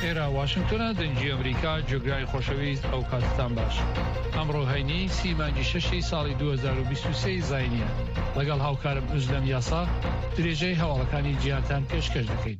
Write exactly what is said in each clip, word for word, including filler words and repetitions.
ئێرە واشنگتۆنە دەنجی ئەمریکا جێگرای خۆشەویست ئەو کاتتان باش. ئەمڕۆ هەینی سی مانگی شەشی ساڵی دوو هەزار و بیست و سێ زاینیە. لەگەڵ هاوکارم ئوزلەم یاسا درێژەی هەواڵەکانی جیهانتان پێشکەش دەکەین.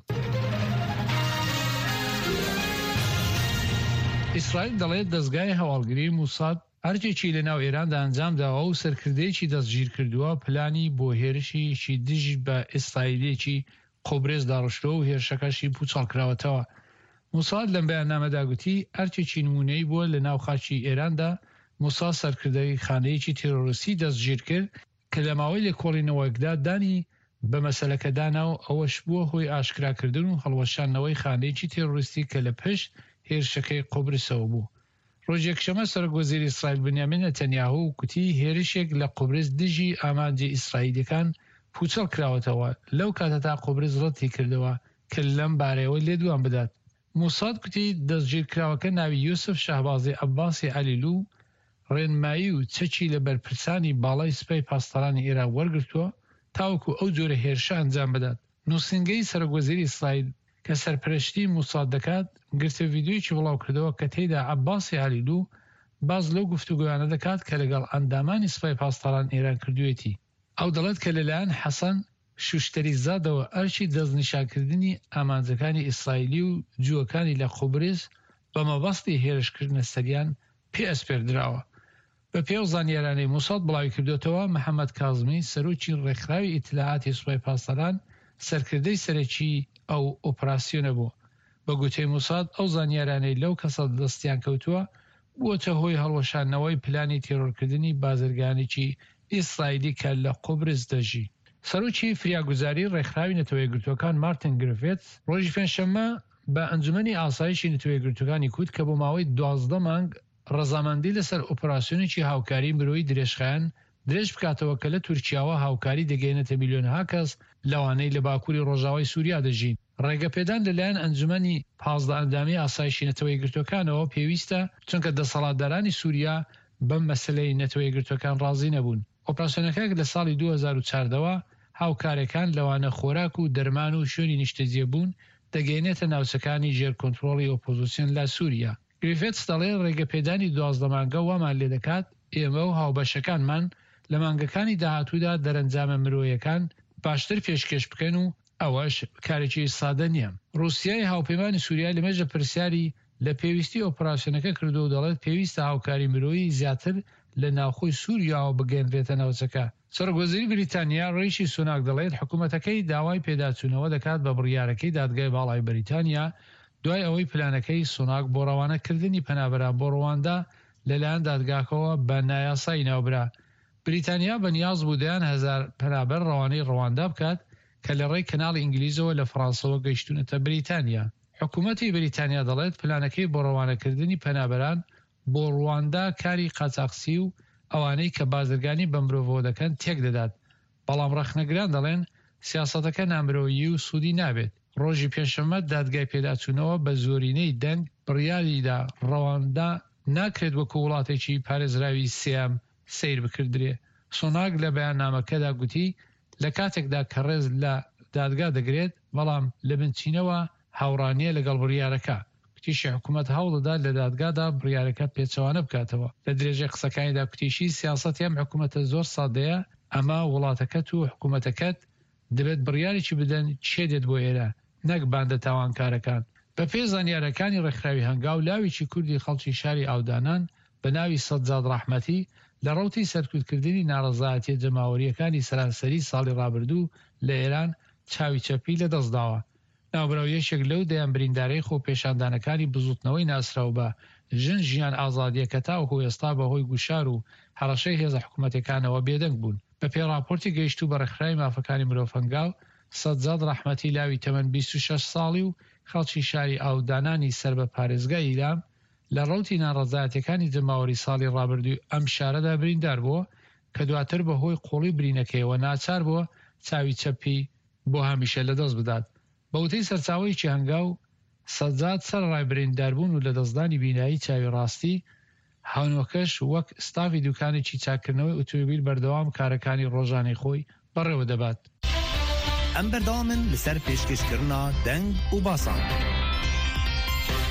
ئیسرائیل دەڵێت دەستگای هەواڵگری موساد هەرچێکی لە ناو ئێراندا ئەنجام داوە و سەرکردەیەکی دەستگیر کردووە پلانی بۆ هێرشیشی دژ بە ئیسرائیلێکی قۆبرێز داڕشتەوە و هێرشەکەشی پوچەڵ کراوەتەوە. موساد لەم بەیاننامەدا گوتی هەرچێکی نمونەی بووە لە ناو خاچی ئێراندا موساد سەرکردەی خانەیەکی تێرۆریستی دەستگیر کرد کە لە ماوەی لێکۆڵینەوەیەکدا دانی بە مەسەلەکەدانا و ئەوەش بووە هۆی ئاشکراکردن و هەڵوەشانەوەی خانەیەکی تێرۆریستی کە لە پشت هێرشەکەی قۆبرسەوە بوو. ڕۆژێکشەمە سەرۆکوەزیری ئیسرائیل بنیامین نەتەنیاهو کوتی هێرشێک لە قۆبرس دژی ئامانجی ئیسرائیلەکان پوچەڵ کراوەتەوە لەو کاتەتا قۆبرس ڕەتی کردەوە کە لەم بارەوە لێدوان بدات. موساد کوتی دەستگیرکراوەکە ناوی یوسف شەهبازی عەباسی عەلیلو ڕێنمایی و چەکی لە بەرپرسانی باڵای سپای پاسدارانی عێراق وەرگرتووە تاوەکو ئەو جۆرە هێرشە ئەنجام بدات. نووسینگەی سەرۆکوەزیری ئیسرائیل کە سەرپەرشتی موساد دەکات گرتە ڤیدیۆیەکی بڵاو کردەوە کە تێیدا عەباسی عەلیلو باز لەو گفتوگۆیانە دەکات کە لەگەڵ ئەندامانی سپای پاسداران ئێران کردوێتی. ئەو دەڵێت کە لەلایەن حەسەن شوشتەری زادەوە ئەرچی دەستنیشانکردنی ئامانجەکانی ئیسرائیلی و جووەکانی لە قۆبرس بە مەبەستی هێرشکردنە سەریان پێ ئەسپێردراوە. بە پێو زانیارانەی موساد بڵاوی کردوێتەوە محەممەد کازمی سەرۆکی ڕێکخراوی ئیتلاعاتی سوپای پاسداران سەرکردەی سەرەکی ئەو ئۆپراسیۆنە بوو. بە گوتەی موساد ئەو زانیارانەی لەو کەسە دەستیان کەوتووە بووەتە هۆی هەڵوەشانەوەی پلانی تێرۆرکردنی بازرگانێکی ئیسرائیلی کە لە قۆبرس دەژی. سەرۆکی فریاگوزاری ڕێکخراوی نەتەوەی گرتوەکان مارتین گرفێت ڕۆژی پێنجشەممە بە ئەنجومەنی ئاسایشی نەتەوەی گرتوەکانی کوت کە بۆ ماوەی دوازدە مانگ ڕەزامەندی لەسەر ئۆپراسیۆنێکی هاوکاری مرۆیی درێژخایەن درێژ بکاتەوە کە لە تورکیاوە هاوکاری دەگەێنێتە میلیۆنها کەس لەوانەی لە باکووری ڕۆژاوای سووریا دەژین. ڕێگەپێدان لەلایەن ئەنجومەنی پازدە ئەندامی ئاسایشی نەتەوەی گرتوەکانەوە پێویستە چونکە دەسەڵاتدارانی سووریا بەم مەسلەی نەتەوەی گرتوەکان ڕازی نەبوون. ئۆپراسیۆنەکە لە ساڵی دوو هەزار و چواردەوە هاوکارەکان لەوانە خۆراک و دەرمان و شوێنی نیشتەجێبوون دەگەێنێتە ناوچەکانی ژێرکۆنتڕۆڵی ئۆپۆزیسیۆن لە سووریا. گریفێتس دەڵێ ڕێگەپێدانی دوازدە مانگە وامان لێ دەکات ئێمە و هاوبەشەکانمان لە مانگەکانی داهاتوودا دەرەنجامە مرۆیەکان باشتر پێشکەش بکەن و ئەوەش کارێکی سادە نییە. رووسیای هاوپەیمانی سووریا لەمێژە پرسیاری لە پێویستی ئۆپراسیۆنەکە کردو و دەڵێت پێویستە هاوکاری مرۆیی زیاتر لە ناوخۆی سووریاوە بگەێنرێتە ناوچەکە. سەرۆکوەزیری بریتانیا ڕیشی سوناک دەڵێت حکوومەتەکەی داوای پێداچوونەوە دەکات بە بڕیارەکەی دادگای باڵای بریتانیا دوای ئەوەی پلانەکەی سوناک بۆ ڕەوانەکردنی پەنابەران بۆ ڕواندا لەلایەن دادگاکەوە بە نایاسایی ناوبرا. بریتانیا بەنیاز بوو دەیان هەزار پەنابەر ڕەوانەی ڕەواندا بکات کە لە ڕێی کەناڵی ئینگلیزەوە لە فەڕەنسەوە گەیشتونەتە بریتانیا. حکوومەتی بریتانیا دەڵێت پلانەکەی بۆ ڕەوانەکردنی پەنابەران بۆ ڕواندا کاری قاچاقچی و ئەوانەی کە بازرگانی بە مرۆڤەوە دەکەن تێک دەدات. بەڵام ڕەخنەگران دەڵێن سیاسەتەکە نامرۆیی و سوودی نابێت. ڕۆژی پێنجشەممە دادگای پێداچوونەوە بە زۆرینەی دەنگ بڕیاریدا ڕەواندا ناکرێت وەکو وڵاتێکی پارێزراوی سیام سیر بکردرێ. سۆناگ لە بەیاننامەکەدا گوتی لە کاتێکدا کە ڕێز لە دادگا دەگرێت بەڵام لە بنچینەوە هاوڕانیە لەگەڵ بڕیارەکە. کوتیشی حکوومەت هەوڵدەدا لە دادگادا بڕیارەکە پێچەوانە بکاتەوە. لە درێژەی قسەکانیدا کوتیشی سیاسەتی ئەم حکوومەتە زۆر سادەیە ئەما وڵاتەکەت و حکوومەتەکەت دەبێت بڕیارێکی بدەن چێ دێت بۆ ئێرە نەک باندە تاوانکارەکان. بە پێ زانیارەکانی ڕێکخراوی هەنگاو لاوێکی کوردی خەڵکی شاری ئاودانان بە ناوی سەجاد ڕەحمەتی لە ڕەوتی سەرکوتکردنی ناڕەزایەتیە جەماوەریەکانی سەرانسەری ساڵی ڕابردوو لە ئێران چاوی چەپی لەدەستداوە. ناوبراویەشێک لەو دەیان بریندارەی خۆ پێشاندانەکانی بزوتنەوەی ناسراو بە ژن ژیان ئازادیە کە تاوەکو ئێستا بەهۆی گوشار و هەڕەشەی هێزە حکوومەتەکانەوە بێدەنگ بوون. بە پێ راپۆرتی گەیشتوو بە ڕێکخراوی مافەکانی مرۆڤ هەنگاو سەجاد ڕەحمەتی لاوی تەمەن بیست و شەش ساڵی و خەڵکی شاری ئاودانانی سەر بە پارێزگای ئیلام لە ڕەوتی ناڕەزایەتیەکانی جەماوەری ساڵی ڕابردووی ئەم شارەدا بریندار بووە کە دواتر بەهۆی قوڵی برینەکەیەوە ناچار بووە چاوی چەپی بۆ هەمیشە لەدەست بدات. بەوتەی سەرچاوەیەکی هەنگاو سەجاد سەرڕای برینداربوون و لە دەستدانی بینایی چاوی ڕاستی هاونۆکەش وەک ستافی دوکانێکی چاکردنەوەی ئۆتۆمۆبیل بەردەوام کارەکانی ڕۆژانەی خۆی بەڕێوە دەبات. ئەم بەردەوامن لەسەر پێشکەشکردنا دەنگ و باسان.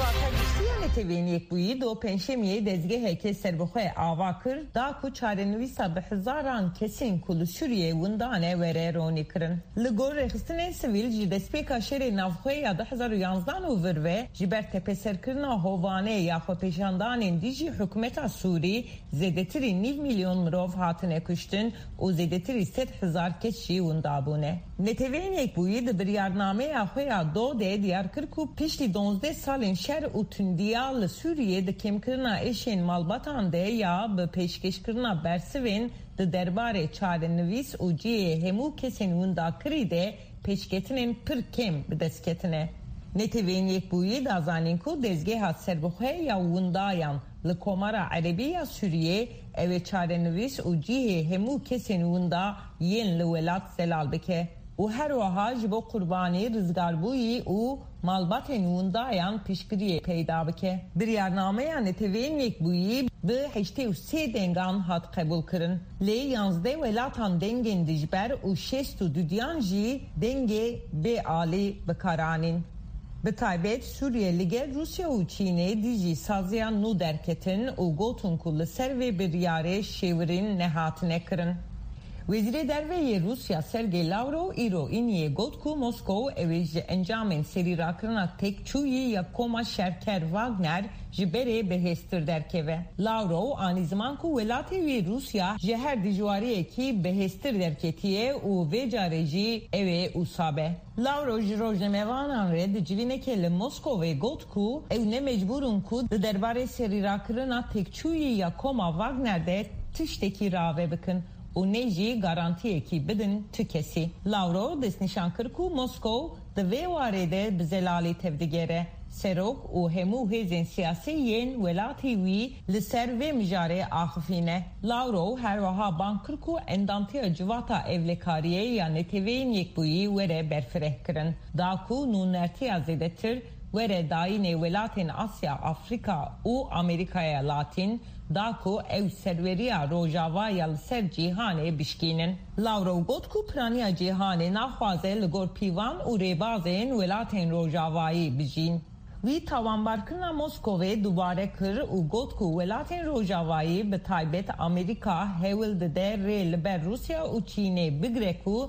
تیوین یک بویی دو پنجشنبه دزگه که سربخواه آوا کرد دا کو چارنویسا به هزاران کسین کل سوریه وندانه وره رونی کرن لگور رخصتن سویل جی دسپیکا شر نافخواه یا ده هزار و یانزدان و وروه جی بر تپسر کرنا هوانه یا خو پیشاندان دیجی حکومت سوری زیدتری نیو میلیون مروف هاتنه کشتن و زیدتری ست هزار کسی وندابونه نتوین یک بویی ده بریارنامه اخویا دو ده دیار کرکو پیشتی دونزده سالین شر و تندیا لسوریه ده کمکرنا ایشین مالباتان ده یا به پیشکشکرنا برسوین ده درباره چاره نویس و جیه همو کسین وندا کریده پیشکتنین پر کم بدستکتنه. نتوین یک بویی دازانین کو دزگه ها سربخواه یا وندایان لکومارا عربی یا سوریه اوه چاره نویس و جیه همو کسین وندا ین لولات زلال بکه. و هر وها جبو قربانی رزگاربویی و مالبات نوندایان پیشگیری پیدا بکه. بریارنامه یا نتوین یک بویی به هشته و سه دنگان هات قبول کرن. لی یانزده ولاتان دنگین دجبر و شست و دودیان جی دنگی به آلی بکارانین. به تایبت سوریه لیگه روسیا و چینه دیجی سازیان نو درکتن و گوتون کل سر و بریاره شیورین نهاتنه کرن. وزیر درویه روسیا سرگی لاورو ایرو اینیه گفت که مسکو اویج انجام سری را کرنا تک چویی یا کوما شرکر واگنر جبره بهستر درکه. لاورو آنی زمان که ولاتی وی روسیا جهر دیجواریه کی بهستر درکتیه و ویجاره جی اوی اوسابه. لاورو جروجنموانان رد جوینه که لمسکو وی گفت که او نمجبورون که درباره سری را کرنا تک چویی یا کوما واگنر ده تشتکی راوه بکن. و نیجی گارانتیه کی بدن تو کسی. لاورو دست نشان کرد که مسکو دوی وارده بزلالی تفدگره. سروک و همو هزین سیاسی ین ولاتی وی لسر و مجاره آخفینه. لاورو هر وها بان کرد که اندامتی جواتا اولکاریه یا نتیوین یک بویی وره برفره کرن. دا که نونرتی ازیده تر وره داین ولاتین آسیا، آفریقا و امریکای لاتین داکو او سروریا روجاوا یل سر جیهانه بشکینن. لاورو گوت کو پرانیا جیهانه ناخوازه لگور پیوان و ریبازین ولاتین روجاوایی بجین. وی تاوانبار کرنا مسکوه دوباره کر و گوت کو ولاتین روجاوایی به تایبت امریکا هول ده ری لبر روسیا و چینه بگره کو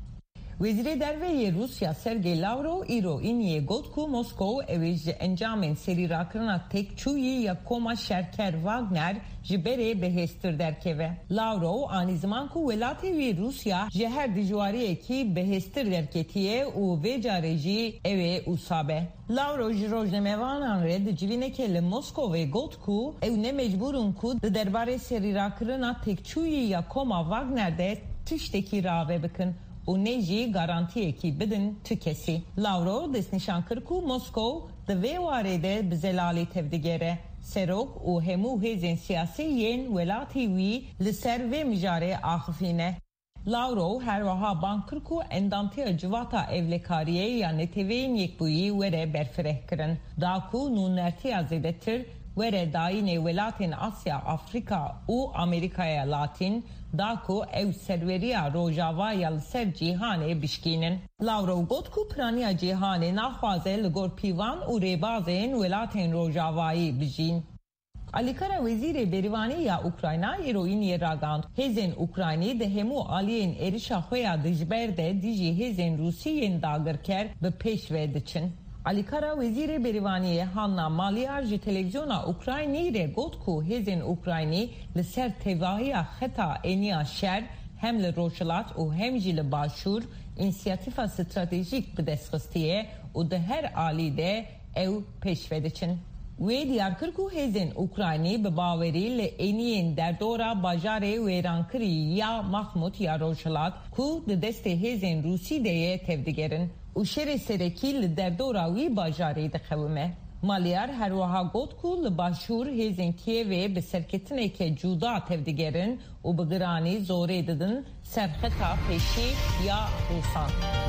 وزیر درویه روسیا سرگی لاورو ایرو اینیه گفت که مسکو اویج انجام سری را کرنا تک چویی یا کوما شرکر واگنر جبره بهستر درکه. لاورو آنی زمان که ولاتی وی روسیا جهر دیجواریه کی بهستر درکتیه و ویجاره جی اوی اوسابه. لاورو جروجنموانان رد جوینه که لمسکو وی گفت که او نمجبورون که درباره سری را کرنا تک چویی یا کوما واگنر ده تشتکی راوه بکن. و نیجی گارانتیه کی بدن تو کسی. لاورو دست نشان کرد که مسکو دوی وارده بزلالی تفدگره. سروک و همو هزین سیاسی ین ولاتی وی لسر و مجاره آخفینه. لاورو هر وها بان کرد که اندامتی جواتا اولکاریه یا نتیوین یک بویی وره برفره کرن. دا که نونرتی ازیده تر وره داین ولاتین آسیا، آفریقا و امریکای لاتین داکو او سروریا روجاوا یل سر جیهانه بشکینن. لاورو گوت کو پرانیا جیهانه ناخوازه لگور پیوان و ریبازین ولاتین روجاوایی بجین. الیکارا وزیر بریوانی یا اوکراینا ایروینی راگاند هزین اوکراینی ده همو آلین اریشا خویا دجبر ده دیجی هزین روسیین داگر کر به پیش ویدچن. الیکارا وزیر بریوانی هانا مالیار جی تلویزیونا اوکراینی ره گوت کو هزین اوکراینی لسر تواهی خطا اینیا شر هم لروشلات و هم جی لباشور انسیاتیفا استراتیجیک بدستخستیه و ده هر آلی ده او پیشوده چن. وی دیار کر کو هزین اوکراینی به باوری لینین در دورا باجار ویرانکری یا محمود یا روشلات کو ده دست هزین روسی ده تفدگرن. و شر سرکی لدر دوراوی باجاری دخومه. مالیار هر وها گوت که لباشور هزین کیوه به سرکتنه که جودا تفدگرن و بگرانی زوره ددن سرخطا پیشی یا روسان.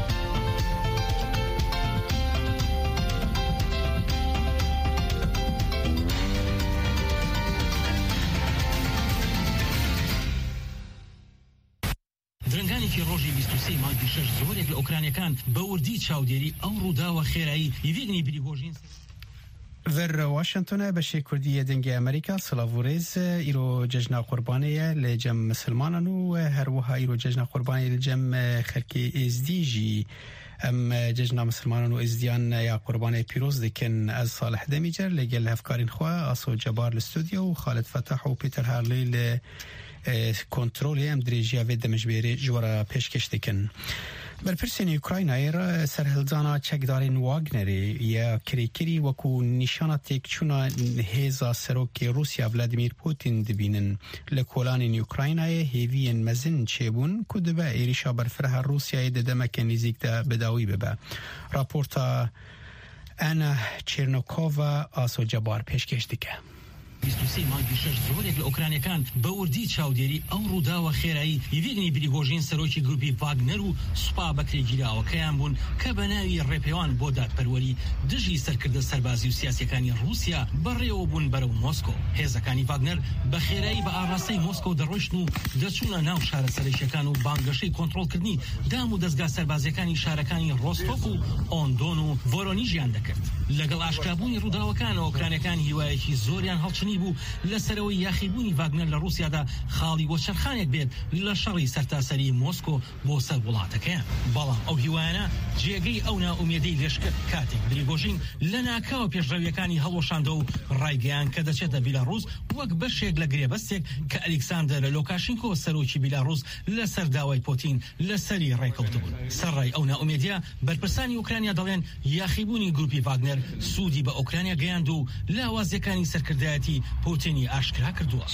درنگانێکی ڕۆژی بیست و سێ مانگی شەش زۆرێک لە ئۆکرانیەکان بەوردی چاودێری ئەو ڕوودا و خێرایی یڤگنی پریگۆژین ور واشنطن بشي كردية دنجي أمريكا صلافوريز إيرو ججنا قربانية لجم مسلمانان وهروها إيرو ججنا قربانية لجم خلقي إزديجي ام ججنا مسلمانان و ازدیان یا قربان پیروز دکن از صالح دمیجر لگل هفکارین خواه آسو جبار الاستودیو و خالد فتح و پیتر هارلی ل کنترول ام دریجیا و دمجبیری جوارا پیشکش دکن. برپرسین اوکراینای را سرهلزانا چکدارین واگنری یا کریکری وکو نشانات یک چونا هیزا سروک روسیا ولادیمیر پوتین دبینن لکولان اوکراینای هیوین مزن چیبون کدبا ایریشا برفره روسیای ددمک نزیک دا بداوی ببا. راپورتا انا چرنوکووا آسو جبار پیشکش دیگه. بیست و سه مانگی شش زۆرێک لە ئۆکرانیەکان بەوردی چاودێری ئەو ڕووداوە خێرایی یڤگنی پریگۆژین سەرۆکی گروپی ڤاگنەر و سوپا بەکرێگیراوەکەیان بوون کە بە ناوی ڕێپێوان بۆ دادپەروەری دژی سەرکردە سەربازی و سیاسیەکانی رووسیا بەڕێوە بوون بەرەو مۆسکۆ. هێزەکانی ڤاگنەر بە خێرایی بە ئاڕاستەی مۆسکۆ دەڕۆیشتن و دەچوونە ناو شارە سەرەکیەکان و بانگەشەی کۆنتڕۆڵکردنی دام و دەستگا سەربازیەکانی شارەکانی ڕۆستۆف و ئۆندۆن و ڤۆرۆنیژیان دەکرد. لەگەڵ ئاشکرابوونی ڕووداوەکان ئۆکرانیەکان هیوایەکی زۆریان هەڵچنی بوو لەسەرەوەی یاخیبوونی ڤاگنەر لە رووسیادا خاڵی بۆ چەرخانێک بێت لە شەڕی سەرتاسەری مۆسکۆ بۆ سەر وڵاتەکەیان. بەڵام ئەو هیوایانە جێگەی ئەو ناومێدەی لێشکرد کاتێک پریگۆژین لە ناکاوە پێشڕەویەکانی هەڵۆشاندە و ڕایگەیان کە دەچێتە بیلاڕووس وەک بەشێک لە گرێبەستێک کە ئەلێکساندەر لۆکاشینکۆ سەرۆکی بیلاڕووس لەسەر داوای پۆتین لەسەری ڕێکەوتبوون. سەرڕای ئەو ناومێدیە بەرپرسانی ئوکرانیا دەڵێن یاخیبوونی گروپی ڤاگنەر سوودی بە ئوکرانیا گەیاند و لاوازیەکانی سەرکردایەتی پوتینی ئاشکرا کردووە.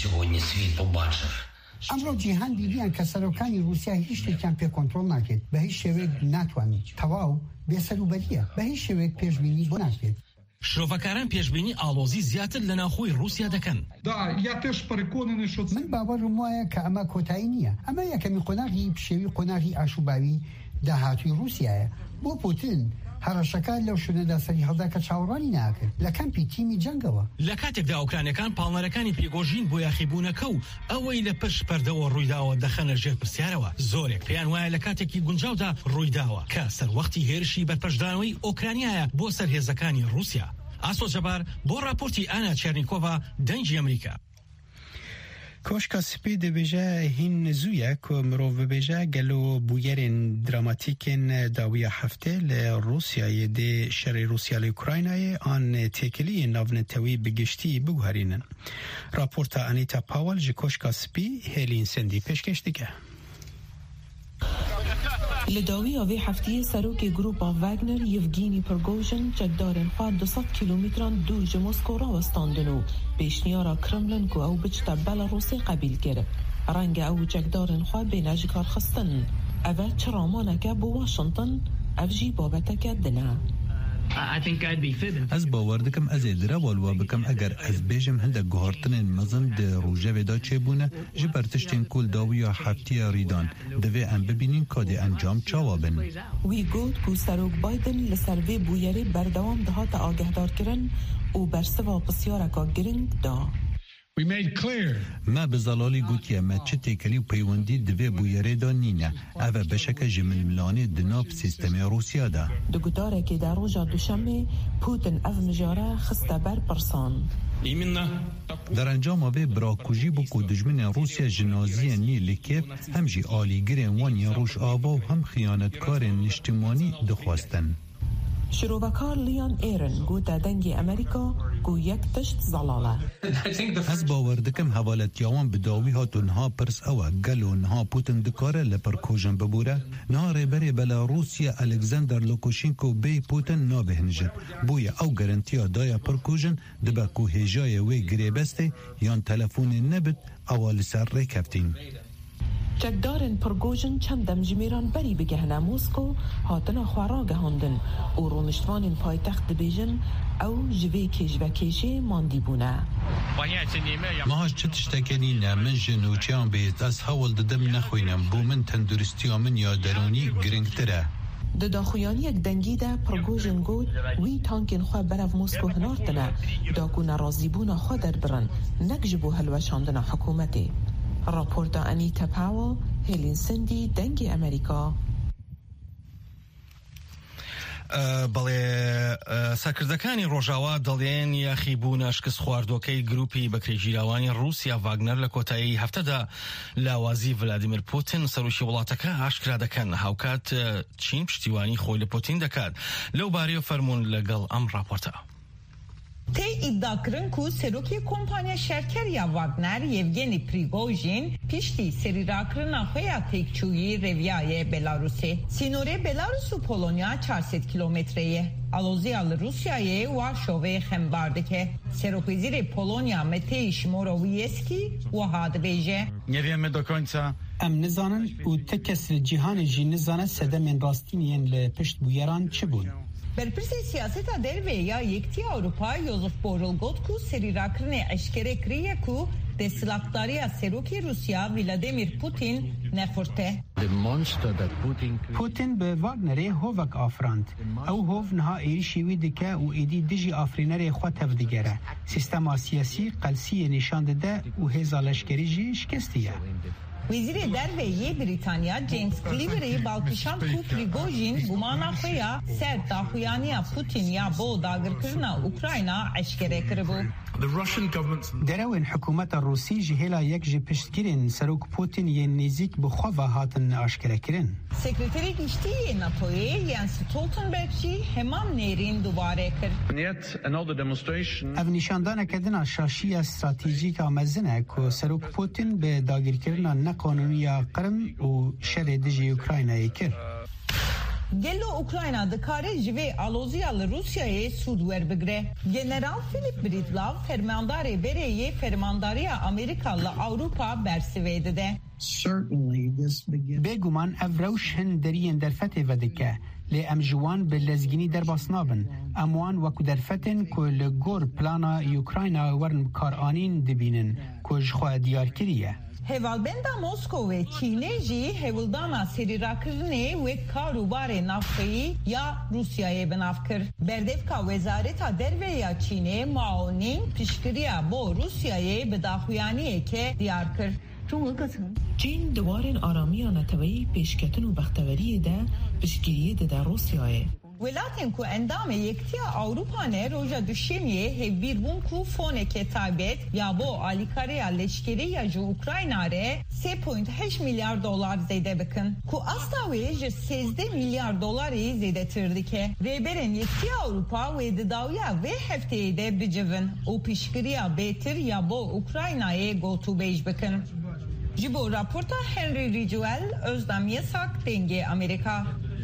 ئەمڕۆ جیهان بیبیان کە سەرۆکانی رووسیا هیچ شتێکیان پێ کۆنتڕۆڵ ناکرێت، بە هیچ شێوەیەک ناتوانێت، تەواو بێسەروبەریە، بە هیچ شێوەیەک پێشبینی بۆ ناکرێت. شرۆڤەکاران پێشبینی ئاڵۆزی زیاتر لە ناوخۆی رووسیا دەکەن. من باوەڕم وایە کە ئەمە کۆتایی نییە، ئەمە یەکەمی قۆناغی پشێوی قۆناغی ئاشوباوی داهاتووی رووسیایە. بۆ پوتین هەڕەشەکە لەو شوێنەدا سەری هەڵدا کە چاوەڕوانی ناکرد لە کەمپی تیمی جەنگەوە. لە کاتێکدا ئۆکرانیەکان پاڵنەرەکانی پریگۆژین بۆ یاخیبوونەکە و ئەوەی لە پشت پەردەوە ڕوویداوە دەخەنە ژێر پرسیارەوە. زۆرێک پێیان وایە لە کاتێکی گونجاودا ڕوویداوە کە سەروەختی هێرشی بەرپەشدانەوەی ئۆکرانیایە بۆ سەرهێزەکانی رووسیا. ئاسۆ جەبار بۆ راپۆرتی ئانا چێرنیکۆڤا دەنگی ئەمریکا. کوشکا سپی دبیجه هین زویا که مرو ببیجه گلو بویرین دراماتیکین داوی هفته لروسیای ده شر روسیا لوکراینای آن تکلی ناونتوی بگشتی بگوهرینن. راپورتا انیتا پاول جی کوشکا سپی هلین سندی پیشکش دیگه. لداوی آوی هفته سروک گروپ واگنر یوگینی پرگوژن چکدارن خواه دوصد کیلومتران دور جموسکو را وستاندنو پیشنیارا کرملن که او بچتا بلاروسی قبیل کرد. رنگ او چکدارن خواه بیناج کار خستن. اوه چرامانکه بو واشنطن افجی بابتکه دنه. از باور دکم از ادرا والوا بکم اگر از بیجم هنده گوهارتن مزن ده روژه ودا چه بونه جبرتشتین کل داوی یا حفتی ریدان دوی ام ببینین که انجام چاوابن. وی گود که سروک بایدن لسروی بویری بردوام دهات آگه دار کرن و برسوا بسیارکا گرنگ دا. ما بزلالی گوتیه ما چه تکلی و پیوندی دوی بویره دا نینه اوه بشک جمل ملانی دناب سیستم روسیا دا. دو گداره که در روژا دوشنبه پوتین او مجاره خسته بر پرسان. در انجام آوه براکوژی بکو دجمن روسیا جنازی نی لکیف هم جی آلیگر وانی روش آوا و هم خیانتکار نشتمانی دخواستن. شروبکار لیان ایرن گو دادنگی امریکا گو یک تشت زلاله. از باور دکم حوالت یاوان بداوی هاتون ها پرس اوه گلو نها پوتن دکاره لپرکوژن ببوره نها ریبری بلاروسیا الکساندر لوکاشینکو بی پوتن نابهنجد بویا او گرانتیا دایا پرکوژن دبکو هجای وی گریبسته یان تلفون نبت اوال سر ریکفتین. چکدارن پرگوژن چند دمجمیران بری بگهنه موسکو هاتنا خوارا گهاندن و رونشتوان پایتخت بیجن او جوی کش و کشه ماندی بونه. ماهاش چه تشتکنی نه من جنوچیان بیت از حول ددم نخوینم بو من تندرستی من یا درونی گرنگتره. دا خویانی یک دنگی ده پرگوژن گود وی تانکین خواه برف موسکو هنارتنه دا کو نرازی بونا خواه در برن نگجبو هلوشاندن حکومتی. راپورت انیتا پاول هلین سندی دنگ امریکا. بەڵێ سەرکردەکانی ڕۆژاوا دەڵێن یاخیبوونە شکست خواردوەکەی گروپی بەکرێگیراوانی رووسیا ڤاگنەر لە کۆتایی هەفتەدا لاوازی ڤلادیمیر پوتین سەرۆکی وڵاتەکە ئاشکرا دەکەن، هاوکات چین پشتیوانی خۆی لە پوتین دەکات. لەو بارەیە فەرموون لەگەڵ ئەم راپۆرتە. تی iddia kirin ku serokê kompanya şerkeriya Wagner Yevgeni Prigojin piştî serîrakirina xwe ya têkçûyî reviyayê Belarusê. Sînorê Belarus û Polonya çar sed kilometreyê. Aloziya li Rusyayê Warşovê xembar dike. Serokwezîrê Polonya Mateusz Morawiecki wiha dibêje. Nie wiemy do końca. Em nizanin û ti kes li cîhanê jî nizane sedemên rastîniyên li piştbûyeran çi bûn. Berpirsê siyaseta derve ya Yekîtiya Avrupa Josep Borrell got ku serîrakirinê eşkere kiriye ku desthilatdariya serokê Rusya Vladimir Putin nexurte. Putin bi Wagnerê hovek afirand. Ew hov niha êrişî wî dike û êdî dijî afrînerê xwe tev digere. Sîstema siyasî qelsiyê nîşan dide û hêza leşkerî jî şikestiye. Wezîrê derveyê Britanya James Cleaver'ê balkişand ku Prigojin gumana xwe ya ser daxuyaniya Putin ya bo dagirkirina Ukrayna eşkere kiribû. Derewên hikûmeta Rûsî ji hêla yek ji piştgirên serok Putin yên nêzik bi xwe ve hatin aşkerekirin. Sekreterê Giştî NATOyê Jens Stoltenberg jî hemam nêrîn dubare kir. Ev nîşandaneke din şaşiya stratejîk a mezin e ku serok Putin bi dagirkirina neqanûniya Qrim û şerê dijî Ukraynayê kir. Gelo Ukrayna dikare ji vê aloziya li Rusyayê sûd werbigire. General Philip Breedlove fermandarê bereyê fermandariya Amerîka li Awropa bersivê dide. Bêguman ev rewş hin deriyên derfetê ve dike. Lê em ji wan bi lezgînî derbas nabin. Em wan wekû derfetên ku li gor plana Ukrayna werin karanîn dibînin ku ji xwe diyar kiriye. Hevalbenda Moskowê Çînê jî hevildana serîrakirinê wek karûbarê navxeyî ya Rusyayê binav kir. Berdevka Wezareta Derve ya Çînê Mao Ning piştgiriya bo Rusyayê bi daxuyaniyeke diyar kir. Çîn diwarên aramiya neteweyî pêşketin û bexteveriyê de piştgiriyê dide Rusyayê. Welatên ku endamê Yekîtiya Awropanê roja duşemiyê hevbîrbûn ku foneke taybet ya bo alîkareya leşkerî ya ji Ukrayna re sê point heşt milyar dolar zêde bikin. Ku asta wê ji sêzdeh milyar dolarê zêdetir dike. Rêberên Yekîtiya Awropa wê di dawiya vê hefteyê de bicivin û piştgiriya bêtir ya bo Ukraynayê gotûbêj bikin. Ji bo raporta Henry Ridgwell, Özdem Yesak, Dengê Amerîka.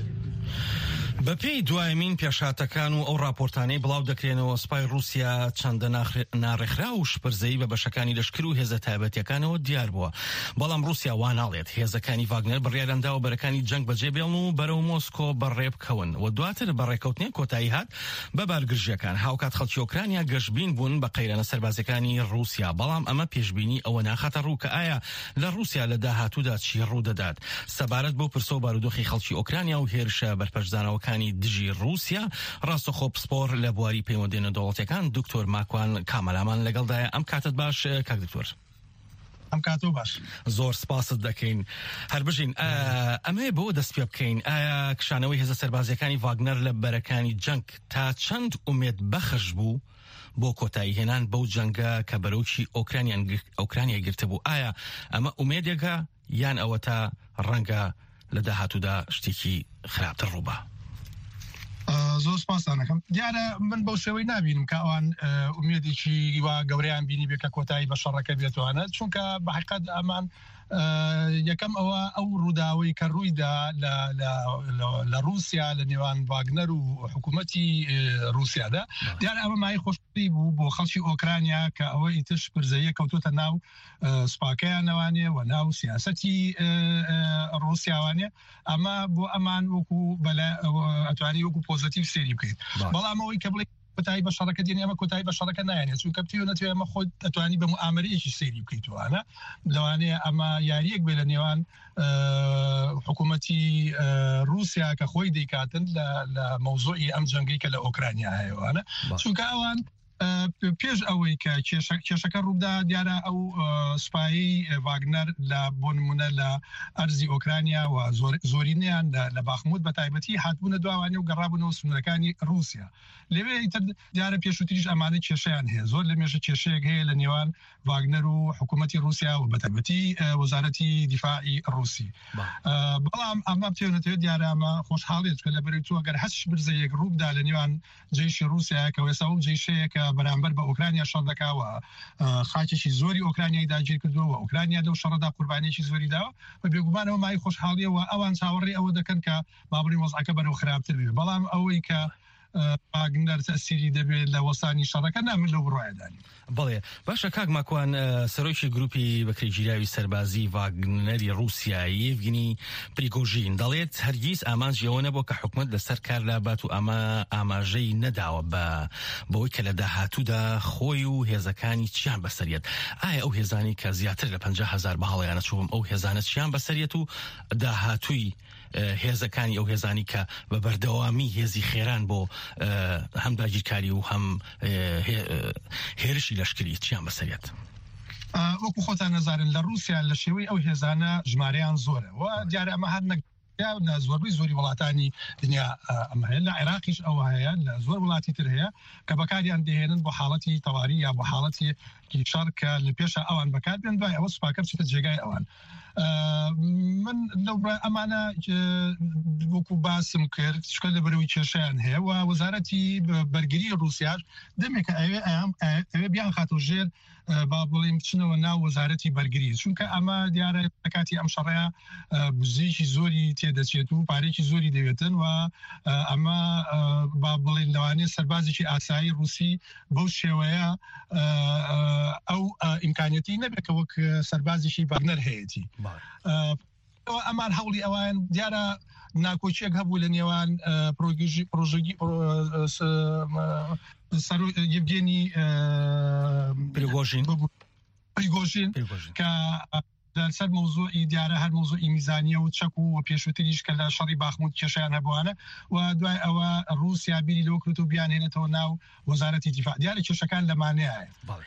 بەپێی دوایمین پێشاتەکان و ئەو راپۆرتانەی بڵاو دەکرێنەوە سپای رووسیا چەندە ناڕێکرا و شپرزەی بە بەشەکانی لەشکر و هێزە تایبەتیەکانەوە دیار بووە. بەڵام رووسیا واناڵێت هێزەکانی ڤاگنەر بڕیارداوە بەرەکانی جەنگ بەجێبێڵن و بەرەو مۆسکۆ بەڕێ بکەون و دواتر بەڕێکەوتنی کۆتایی هات بە بارگرژیەکان. هاوکات خەڵکی ئۆکرانیا گەشتبین بوون بە قەیرانە سەربازەکانی رووسیا، بەڵام ئەمە پێشبینی ئەوە ناخاتە ڕوو کە ئایا لە رووسیا لە داهاتوودا چی ڕوودەدات. سەبارەت بۆ پرسە و بارودۆخی خەڵکی ئۆکرانیا و هێرشە بەرپەرزدانەوەکانی دژی رووسیا ڕاستەخۆ پسپۆر لە بواری پەیوەندیدێنە دەوڵەتەکان دکتۆر ماکوان کامەلامان لەگەڵدایە. ئەم کاتت باش کاک دکتۆر. ئەم کاتۆ باش. زۆر سپاست دەکەین. هەر بژین ئەمێ بۆ دەست پێ بکەین ئایا کشانەوەی هێزە سەربازیەکانی ڤاگنەر لە بەرەکانی جەنگ تا چەند ئومێد بەخش بوو بۆ کۆتایی هێنان بەو جەنگە کە بەرەوکی ئۆکرانیا گرتبوو؟ ئایا ئەمە ئومێدێکە یان ئەوە تا ڕەنگە لە داهاتوودا شتێکی خراپتر ڕووبە؟ زۆر سپاسانەکەم. دیارە من بەو شێوەی نبینم کە ئەوان ئومێدێکی وا گەورەیان بینی بێ کە کۆتایی بە شەڕەکە بێتوانە، چونکە بە حقیقەت ئەمان یەکەم ئەوە ئەو ڕووداوی کە ڕوویدا لە رووسیا لە نێوان ڤاگنەر و حکوومەتی رووسیادا، دیارە ئەمە مای خۆشی بوو بۆ خەڵکی ئۆکرانیا کە ئەوە ئیتر شپرزەیە کەوتوتە ناو سوپاکەیانەوانێ و ناو سیاسەتی رووسیاوانێ. ئەمە بۆ ئەمان وەکو ئەتوانی وەکو پۆزتیو سێری بکەیت. بەڵام ئەوەی کە بڵێ کۆتایی بە شەڕەکە دێنێ ئەمە کۆتایی بە شەڕەکە نایانێت، چونکە پتیۆ نەتوێت ئەمە خۆت ئەتوانی بە موعامەرەیەکی سێری بکەیتوانە. لەوانەیە ئەمە یاریەک بێ لە نێوان حکوومەتی رووسیا کە خۆی دەیکاتن لە مەوزوعی ئەم جەنگەی کە لە ئۆکرانیا هەیەوانە، چونکە ئەوان پێش ئەوەی کە کێشەکە ڕوودا دیارە ئەو سوپایی واگنەر لە بۆ نمونە لە ئەرزی ئۆکرانیا و زۆرینیان لە باخموت بە تایبەتی هاتبوونە دواوانێ و گەڕابوونەوە سنوورەکانی رووسیا لەوێ ئیتر دیارە پێشووتریش ئەمانە کێشەیان هەیە زۆر لە مێژە کێشەیەک هەیە لە نێوان واگنەر و حکوومەتی رووسیا و بە تایبەتی وەزارەتی دیفاعی رووسی بەڵام ئەمە بتێنێتەوە دیارە ئەمە خۆشحاڵێت کە لە بەرەی تو ئەگەر هەست برزەیەک ڕووبدا لە نێوان جێیشی رووسیا کە وێستا و جێیشەیەکە بەرامبەر بە ئۆکرانیا شەڕ دەکاوە خاکێکی زۆری ئۆکرانیای داگیر کردووە ئۆکرانیا لەو شەڕەدا قوربانیێکی زۆری داوە بە بێگومانەوە مای خۆشحاڵیەوە ئەوان چاوەڕێی ئەوە دەکەن کە بابڕی وەزعەکە بەرەو خراپتر بێت بەڵام ئەوەی کە واگنەر تەسیری دەبێت لە وەستانی شەڕەکە نامن لەو بڕایدانی بەڵێ باشە کاک ماکوان سەرۆکی گروپی بەکرێگیراوی سەربازی واگنەری رووسیایی یێڤگینی پریگۆژین دەڵێت هەرگیز ئامانجیەوە نەبووە کە حکومەت لەسەر کار لابات و ئەمە ئاماژەی نەداوە بە بەوەی کە لە داهاتوودا خۆی و هێزەکانی چیان بەسەریەت ئایا ئەو هێزانی کە زیاتر لە پەنجا هەزار بەهەڵەیانە چووم ئەو هێزانە چیان بەسەریەت و داهاتووی هێزەکانی ئەو هێزانی کە بە بەردەوامی هێزی خێران بۆ هەم داگیرکاری و هەم هێرشی لەشکری چیان بەسەریەت وەکو خۆتان نەزانن لە رووسیا لە شێوەی ئەو هێزانە ژمارەیان زۆرە و دیارە ئەمە هەر نەک لە زۆربەی زۆری وڵاتانی دنیا ئەمە هەیە لە عێراقیش ئەوە هەیە لە زۆر وڵاتی تر هەیە کە بەکاریان دەهێنن بۆ حاڵەتی تەواری یا بۆ حاڵەتی شەڕ کە لە پێشە ئەوان بەکار بێن دوای ئەوە سوپاکە بچێتە جێگای ئەوان من لەو ئەمانە وەکو باسم کرد شکل لە بەرەوەی کێشیان هەیە و وەزارەتی بەرگری رووسیاش دەمێکە ئەوێ ئەوێ بیان خاتۆ ژێر با بڵێم بچنەوە ناو وەزارەتی بەرگری چونکە ئەمە دیارە کاتی ئەم شەڕەیە بزیکی زۆری تێدەچێت و پارێکی زۆری دەوێتن و ئەمە با بڵێن لەوانێ سەربازێکی ئاسایی رووسی بەو شێوەیە ئەو ئیمکانەتی نەبێت وەک سەربازێکی واگنەر هەیەی ئەمان هەوڵی ئەوان دیارە ناکۆچیەک هەبوو لە نێوان پرۆژەگی یڤگێنی پریگۆژین پریگۆژین کە سەر مۆزوعی دیارە هەر مۆزوعی میزانیە و چەک و پێشووتریش کە لە شەڕی باخموت کێشیان هەبووانە و دوای ئەوە رووسیا بیری لەو کرد و بیانهێنێتەوە ناو وەزارەتی دیفاع دیارە کێشەکان لەمانەیە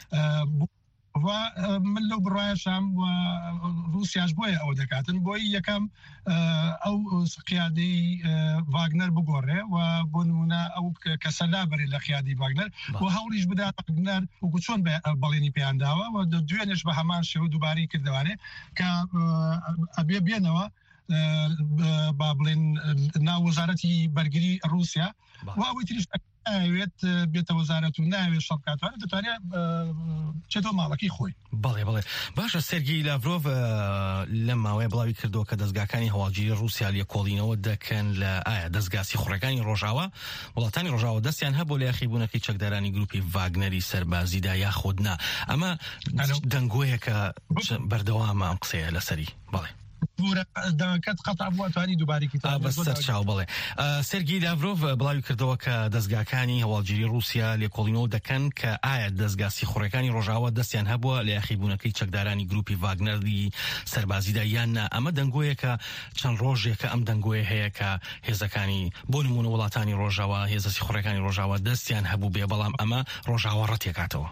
من لەو بڕایشم و رووسیاش بۆیە ئەوە دەکاتن بۆی یەکەم ئەو قیادەی واگنەر بگۆڕێ و بۆ نمونە ئەو کەسەلا بەرێ لە قیادی واگنەر و هەوڵیش بدات واگنەر وەکو چۆن بەڵێنی پێیانداوە و دوێنێش بە هەمان شێوە دووباری کردوانێ کە ئەبێ بێنەوە با بڵێن ناو وەزارەتی بەرگری رووسیا و ئەوەی تریش ئەوێت بێتە وەزارەت و ناوێت شەڕکاتوانە دەتوانێت چێتەوە ماڵەکەی خۆی بەڵێ بڵێ باشە سێرگی لاڤرۆڤ لەم ماوەیە بڵاوی کردەوە کە دەستگاکانی هەواڵگیری رووسیا لێکۆڵینەوە دەکەن لە ئایا دەستگاسی خوڕەکانی ڕۆژاوە وڵاتانی ڕۆژاوە دەستیان هەبوو لە یاخیبوونەکەی چەکدارانی گروپی واگنەری سەربازیدا یاخودنا ئەمە دەنگۆیە کە بەردەوامە ئەم قسەیە لەسەری بەڵێ دەکەت قەتع بووە توانی دووبارێکی بەسەر چاو بڵێ سێرگی لاڤرۆڤ بڵاوی کردەوە کە دەستگاکانی هەواڵگیری رووسیا لێکۆڵینەوە دەکەن کە ئایا دەستگاسی خوڕەکانی ڕۆژاوە دەستیان هەبووە لە یاخیبوونەکەی چەکدارانی گروپی واگنەری سەربازیدا یان نا ئەمە دەنگۆیە کە چەند ڕۆژێکە ئەم دەنگۆیە هەیە کە هێزەکانی بۆ نمونە وڵاتانی ڕۆژاوە هێزەسی خوڕەکانی ڕۆژاوە دەستیان هەبوو بێ بەڵام ئەمە ڕۆژاوە ڕەتێکاتەوە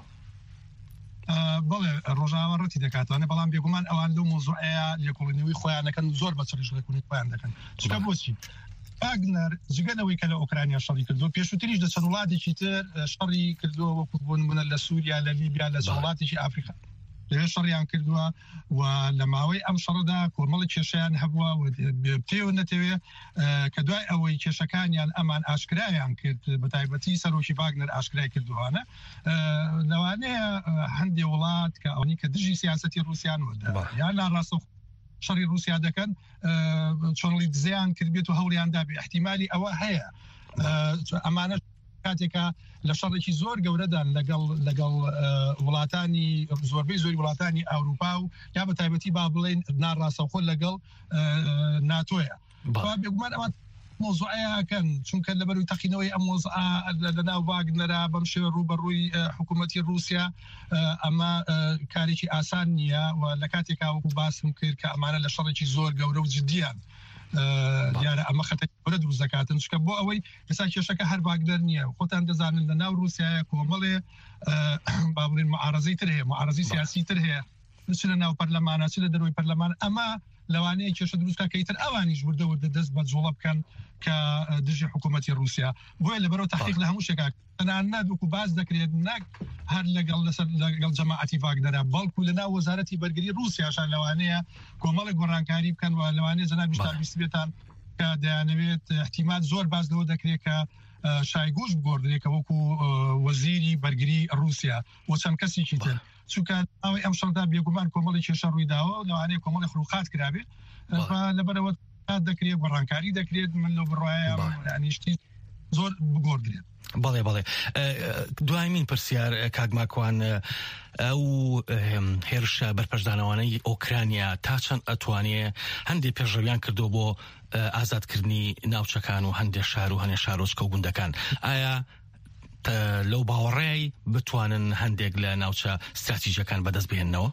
بەڵێ ڕۆژاوە ڕەتی دەکاتوانێ بەڵام بێگومان ئەوان لەو مۆزوعەیە لێکۆڵینەوەی خۆیانەکەن زۆر بەچڕش لێکۆڵینی خۆیان دەکەن چکە بۆچی واگنەر جگەنەوەی کە لە ئۆکرانیا شەڕی کردو پێشووتریش دە چەند وڵاتێکی تر شەڕی کردووە وەکو بۆ نمونە لە سووریا لە لیبیا لە وڵاتێکی ئافریقا لەوێ شەڕیان کردووە و لە ماوەی ئەم شەڕەدا کۆمەڵی کێشەیان هەبووە بتێوە نەتەوێ کە دوای ئەوەی کێشەکانیان ئەمان ئاشکرایان کرد بە تایبەتی سەرۆکی واگنەر ئاشکرای کردووانە لەوانەیە هەندێک وڵات کە ئەوەی کە دژی سیاسەتی رووسیان وەدا یان ناڕاستە شەڕی رووسیا دەکەن چۆنڵی دزیان کرد بێت و هەوڵیاندا بێ احتیمالی ئەوە هەیە ئەمانە کاتێکە لە شەڕێکی زۆر گەورەدان لەگەڵ لەگەڵ وڵاتانی زۆربەی زۆری وڵاتانی ئەوروپا و یا بە تایبەتی با بڵێن ناڕاستەوخۆ لەگەڵ ناتۆیە بێگومان ئەوان مۆزوعەکەن چونکە لەبەروی تەقینەوەی ئەم مۆزوعە لەناو واگنەرە بەم شێوە ڕوبەڕووی حکوومەتی رووسیا ئەمە کارێکی ئاسان نییە و لە کاتێکا وەکو باسم کرد کە ئەمانە لە شەڕێکی زۆر گەورە و جدیان دیارە ئەمە خەتەرە دروست دەکاتن چکە بۆ ئەوەی ئێستا کێشەکە هەر باگدەر نییە خۆتان دەزانن لە ناو رووسایە کۆمەڵێ با بڵێن معارەزەی تر هەیە معارەزی سیاسی تر هەیە چ لە ناو پەرلەمانە چ لە دەروی پەرلەمان ئەمە لەوانەیە کێشە دروستکە کەیتر ئەوانیش وردەوردە دەست بە جوڵە بکەن کە دژی حکوومەتی رووسیا بۆیە لەبەرەوە تحقیق لە هەموو شێکا تەنانەت وەکو باز دەکرێت نەک هەر لەگەڵ لەسەر لەگەڵ جەماعەتی واگنەرە بەڵکو لە ناو وەزارەتی بەرگری رووسیاشان لەوانەیە کۆمەڵێک گۆڕانکاری بکەن و لەوانەیە جەنابی شتابیست بێتان کە دەیانەوێت احتیمال زۆر باز لەوە دەکرێت کە شایگوش بگۆڕدرێکە وەکو وەزیری بەرگری رووسیا و چەند کەسێکی تر چونکە ئەوەی ئەم شەڕدا بێگومان کۆمەڵی کێشە ڕوویداوە و لەوانەیە کۆمەڵی خروقات کرابێ لەبەرەوە دەکرێت گۆڕانکاری دەکرێت من لەو بڕواایە ینیشتی زۆر بگۆڕدرێت. بەڵێ بەڵێ دوایمین پرسیار کاگماکوان ئەو هێرشە بەرپەشدانەوانەی ئۆکرانیا تا چەند ئەتوانێ هەندێک پێشڕەویان کردو بۆ ئازادکردنی ناوچەکان و هەندێک شار و هەندێک شارۆچکە و گوندەکان ئایا لەو باوەڕێی بتوانن هەندێک لە ناوچە استراتیژیەکان بەدەست بهێننەوە؟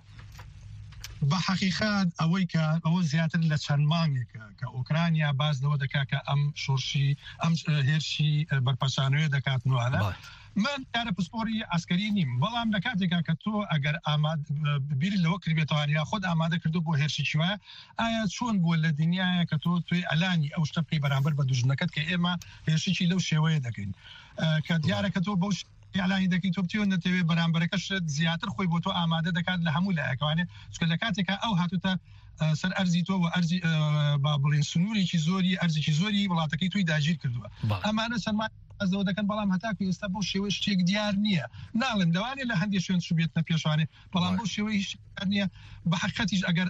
بە حقیقات ئەوەی کە ئەوە زیاتر لە چەند مانگێکە کە ئۆکرانیا باز لەوە دەکات کە ئەم شۆرشی ئەم هێرشی بەرپەرسانەوەی دەکاتنەوەە من کارە پسپۆری ئاسکەری نیم بەڵام لە کاتێکا کە تۆ ئەگەر ئاماد بیری لەوە کردبێتەوە یا خۆت ئامادە کردو بۆ هێرشی وایە ئایا چۆن بووە لە دنیاە کە تۆ توی ئەلانی ئەو شتە بکەی بەرامبەر بە دوژنەکەت کە ئێمە هێرشی لەو شێوەیە دەکەین کە دیارە کە تۆ بەو یاڵانی دەکەی تۆ بتیۆ نەتەوێت بەرامبەرەکەشت زیاتر خۆی بۆ تۆ ئامادە دەکات لە هەموو لایەکەوانێ چکە لە کاتێکا ئەو هاتوتە سەر ئەرزی تۆ و ئەرزی با بڵێن سنوورێکی زۆری ئەرزێکی زۆری وڵاتەکەی توی داگیر کردووە ئەمانە سەرمان ئەزەوە دەکەن بەڵام هەتاکو ئێستا بۆ شێوە شتێک دیار نییە ناڵێن لەوانێ لە هەندێک شوێن شوبێتە پێشوانێ بەڵام بۆ شێوەی هیچ نییە بە حقیقەتیش ئەگەر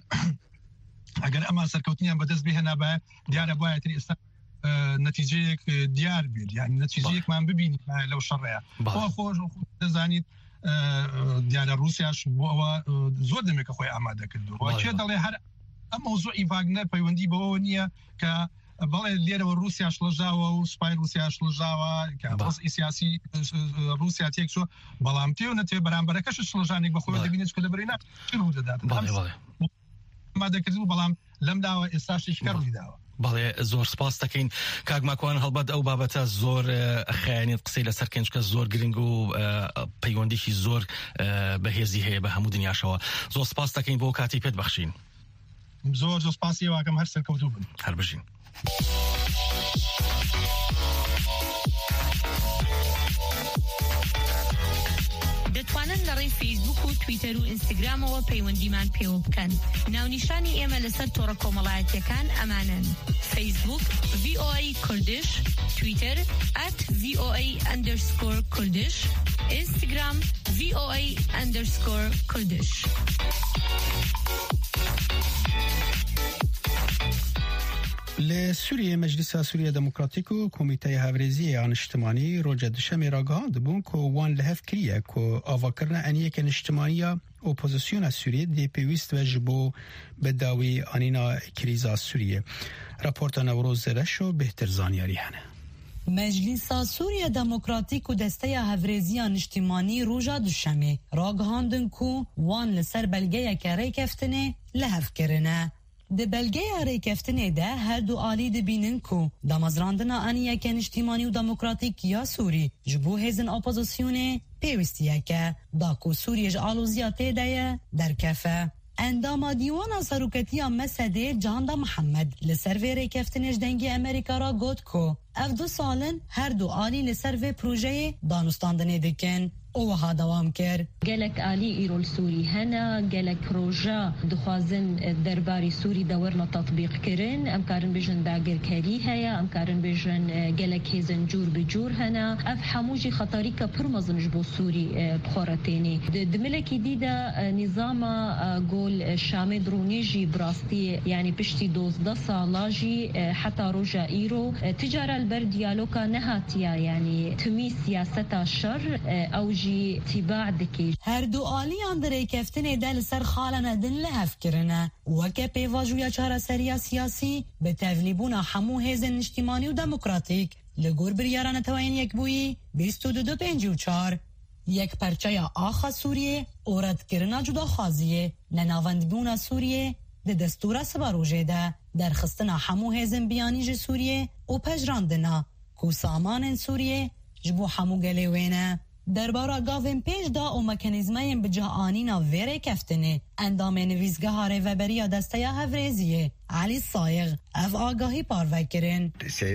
ئەگەر ئەمان سەرکەوتنیان بەدەست بهێنا بە دیارە بایەتری ئێستا نەتیجەیەک دیار بێت یعنی نەتیجەیەکمان ببینی لەو شەڕەیە خۆش دەزانیت دیارە رووسیاش بۆ ئەوە زۆر دەمێکە خۆی ئامادە کردو چێ دەڵێ هەر ئەم مەوزوعی ڤاگنەر پەیوەندی بەوە نییە کە بەڵێ لێرەوە رووسیاش لەژاوە و سوپای رووسیاش لەژاوە کە ڕۆسی سیاسی رووسیا تێکچۆ بەڵام تێ و نەتێ بەرامبەرەکەش لەژانێک بەخۆی دەبینێت کە لەبەرێنا ڕوو دەدات ئامادەکردبوو بەڵام لەم داوە ئێستا شتێکی ڕووی داوە. بەڵێ زۆر سپاس دەکەین کاگماکوان هەڵبەت ئەو بابەتە زۆر خەیانێت قسەی لەسەر کەنجکە زۆر گرنگ و پەیوەندێکی زۆر بەهێزی هەیە بە هەموو دنیاشەوە زۆر سپاس دەکەین بۆ کاتی پێت بەخشین. زۆر زۆر سپاسی واکەم هەر سەرکەوتوو بن هەر بژین. دەتوانن لە ڕێی فیسبوک و تویتەر و ئینستاگرامەوە پەیوەندیمان پێوە بکەن. ناونیشانی ئێمە لەسەر تۆڕە کۆمەڵایەتیەکان ئەمانن: فیسبوک ڤی ئۆ ئەی کوردش، تویتەر ئەت ڤی ئۆ ئەی ئەندەرسکۆر کوردش، ئینستاگرام ڤی ئۆ ئەی ئەندەرسکۆر کوردش. لسوریه مجلس سوریه دموکراتیک و کمیته هاورزی آن اجتماعی روز دوشنبه را گاهاند بون که وان لحف کریه که آواکرنا انیه که اجتماعی اپوزیسیون سوریه دی پیوست و جبو بداوی آنینا کریزا سوریه. راپورت نوروز رشو بهتر زانیاری هنه. مجلس سوریه دموکراتیک و دسته هاورزیان اجتماعی روزا دوشنبه را گاهاندن که وان لسر بلگه که ریکفتنه لحف کرنه. د بلگه ریکفتنه ده هر دو آلی دبینن کو دامازراندنا آنیه که اجتماعی و دموکراتیک یا سوری جبو هزن اپوزیسیونه پیوستیه که داکو سوریج آلوزیاته ده در کفه. اندام دیوان سروکتی مسده جاندا محمد لسر و ریکفتنش دنگی امریکا را گوت کو اف دو سالن هر دو آلی لسر و پروژه دانستاندنه دکن او ها دوام کرد. گلک آلی ایرول سوری هنا گلک پروژه دخوازن درباری سوری دورنا تطبیق کرن ام کارن بجن داگر کاری هیا ام کارن بجن گلک هزن جور بجور هنا اف حموجی خطاری که پرمزنج بو سوری بخورتینی دملکی دیده نظام گول شام درونیجی براستی یعنی پشتی دوزده سالاجی حتی روجا ایرو تجاره البر دیالوگا نهاتیا یعنی تمی سیاست شر او تباع دکی هر دو آلیان در ریکفتن دل سر خالنا دن لحف کرنه وکه پیواجویا چاره سریا سیاسی به تولیبون همو هزن اجتماعی و دموکراتیک لگور بریاران توین یک بویی بیست و دو دو پنج و چار یک پرچه آخا سوریه اورد کرنا جدا خازیه نناوند بونا سوریه ده دستور سباروژه ده درخستنا همو هزم بیانی ج سوریه و پجراندنا کو سامان سوریه جبو همو گلیوینه. درباره گاوین پیش دا و مکانیزمای بجهانینا ویره کفتنه اندام نویزگاه ریوبریا دسته هفرزیه علی صایغ اف آگاهی پاروه کرن.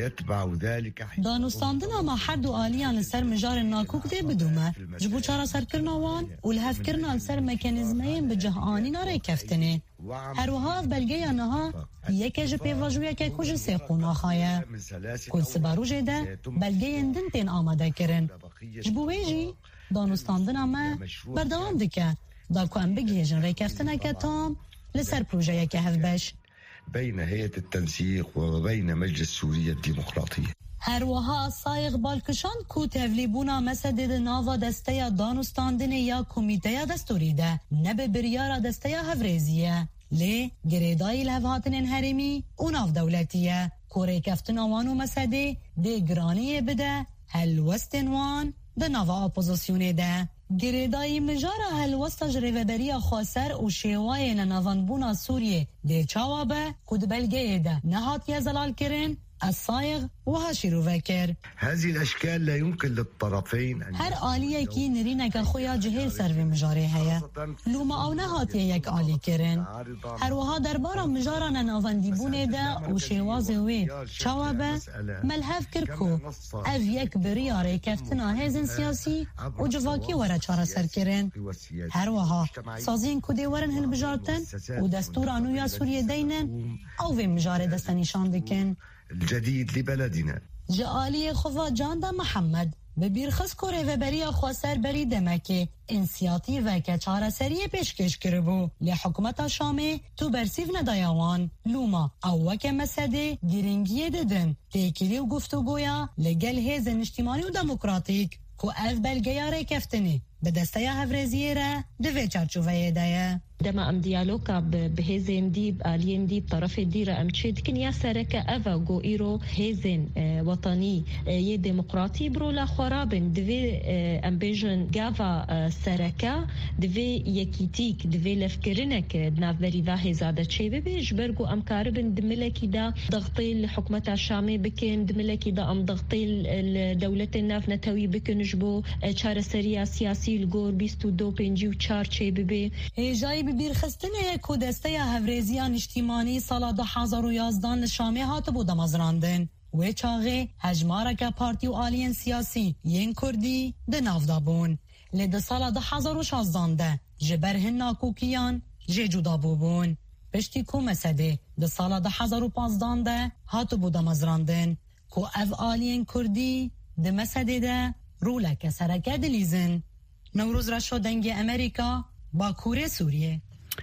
دانستاندنا ما حد و آلیان سر مجار ناکوک ده بدومه جبو چارا سر کرناوان و لحف کرنال سر مکانیزمای بجهانینا ری کفتنه. هر وها بلگه نها یکی جپی واجویا که کج سیقونا خایه کل سبارو جده بلگه اندن تین آماده کرن. جبو ویجی دانستاندنا ما بردوام دکه دا که ام بگیجن ری کفتنه که تام لسر پروژه که هف بش بين هيئة التنسيق وبين مجلس سوريا الديمقراطية. هر وها صايغ بالکشان کو تevlibuna مسدد ناوا دسته دانستاندن یا کمیته دستوری ده نبه بریار دسته هفرزیه لی گریدای لحواتن هرمی و ناو دولتیه کوره کفتن آوانو مسده ده گرانی بده هلوستن وان ده ناوا اپوزیسیونه ده گریدای مجارا هلوستا جریوبری خاسر و شیوای ننوانبونا سوریه ده چاوابه کد بلگه ده نهات یزلال کرن الصايغ وهاشيرو فاكر. هذه الأشكال لا يمكن للطرفين أن هر آلية كي نرينك خويا جهيل سر في مجاري هيا لوما أو نهاتي يك آلي كرن هر وها دربارا مجارنا نافانديبوني دا وشيوازي وي شوابه ملهف كركو أف يك برياري كفتنا هزن سياسي وجفاكي ورا چارا سر كرن هر وها سازين كودي ورن هل بجارتن ودستور عنويا سوريا دينن أو في مجاري دستانيشان دكن الجديد لبلدنا. جالي خفا جاندا محمد ببیرخص کوره و بریا خواستر بری دمکه انسیاتیوه که چاره سریه پیشکش کربو لی حکومت شامه تو برسیف ندایوان لوما او که مسده گرینگیه ددن تیکیلی و گفتگویا لگل هیزن اجتماعی و دموکراتیک که اف بلگه ره کفتنی به دسته هفرزیه را دوی چرچوه دایه. دما ام ديالوكا بهزن دي بالين دي بطرف الديره ام تشد كن يا سركه افا جو ايرو هزن وطني ي ديمقراطي برو لا خرابن دفي ام بيجن غافا سركه دفي يكيتيك دفي لفكرنك نافري ذا هزاده تشي بيج برغو ام كاربن دملكي دا ضغطي الحكومه الشامي بكن دملكي دا ام ضغطي الدوله الناف نتوي بكن جبو چار سريا سياسي الجور بیست و دو پنجی و چار چه ببی هجای ببیرخستنه که دسته هفرزیان اجتماعی سال دو هزار و یازده شامه هات بود مزراندن و چاغه هجماره که پارتی و آلین سیاسی ین کردی ده نافدابون لده سال دو هزار و شازده جبرهن ناکوکیان جه جدا بوبون پشتی کو مسده ده سال دو هزار و پانزده هات بود مزراندن که اف آلین کردی ده مسده ده رولک سرکه دلیزن نوروز را شدنگ امریکا با کوره سوریه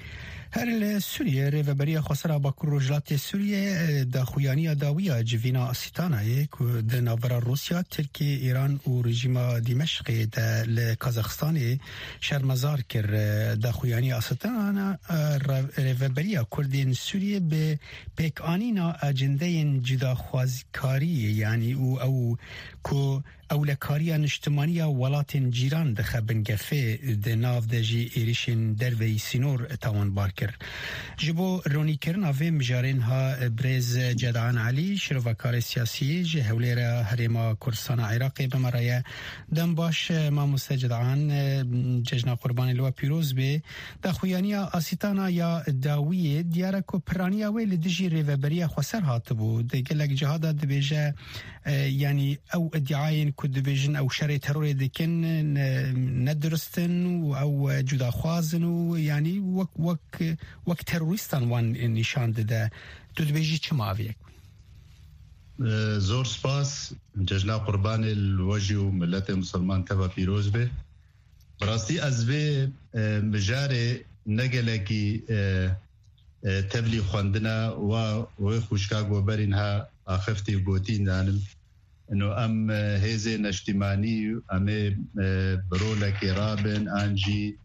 هر سوریه ریوبریا خسرا با کروجلات سوریه د خویانی داویا جوینا سیتانای کو د ناورا روسیا ترکیه ایران او رژیم دمشق د لکازاخستان شرمزار کر د خویانی اسطانا ریوبریا کردین سوریه به پیکانینا اجنده جدا خوازکاری یعنی او او کو اولکاریا نشتمانیا ولاتن جیران دخه بنگفه د ناو دجی ایریشن دروی سینور تاوان بارکر جبو رونی کرنا و مجارین ها برز جدعان علی شروکار سیاسی جهولیر هریما کردستان عراقی بمرایه دم باش ما مستجدعان ججنا قربان لوا پیروز به دخویانیا آسیتانا یا داویه دیاره کو پرانیا ویل دجی ریوبریا خسر هاتبو دگلک جهادا دبیجه یعنی او ادعاین کد بیجن او شر ترور دکن ندرستن او جدا خوازن و یعنی وک وک وک تروریستان وان نشان داده تو بیجی چه ماویک زور سپاس ججنا قربان الوجه و ملت مسلمان تبا پیروز به براستی از به مجاره نگلکی تبلی خواندنا و و خوشکاگ و برینها آخفتی گوتین دانم انه ام هزه نشتمانی ام برولك رابن انجي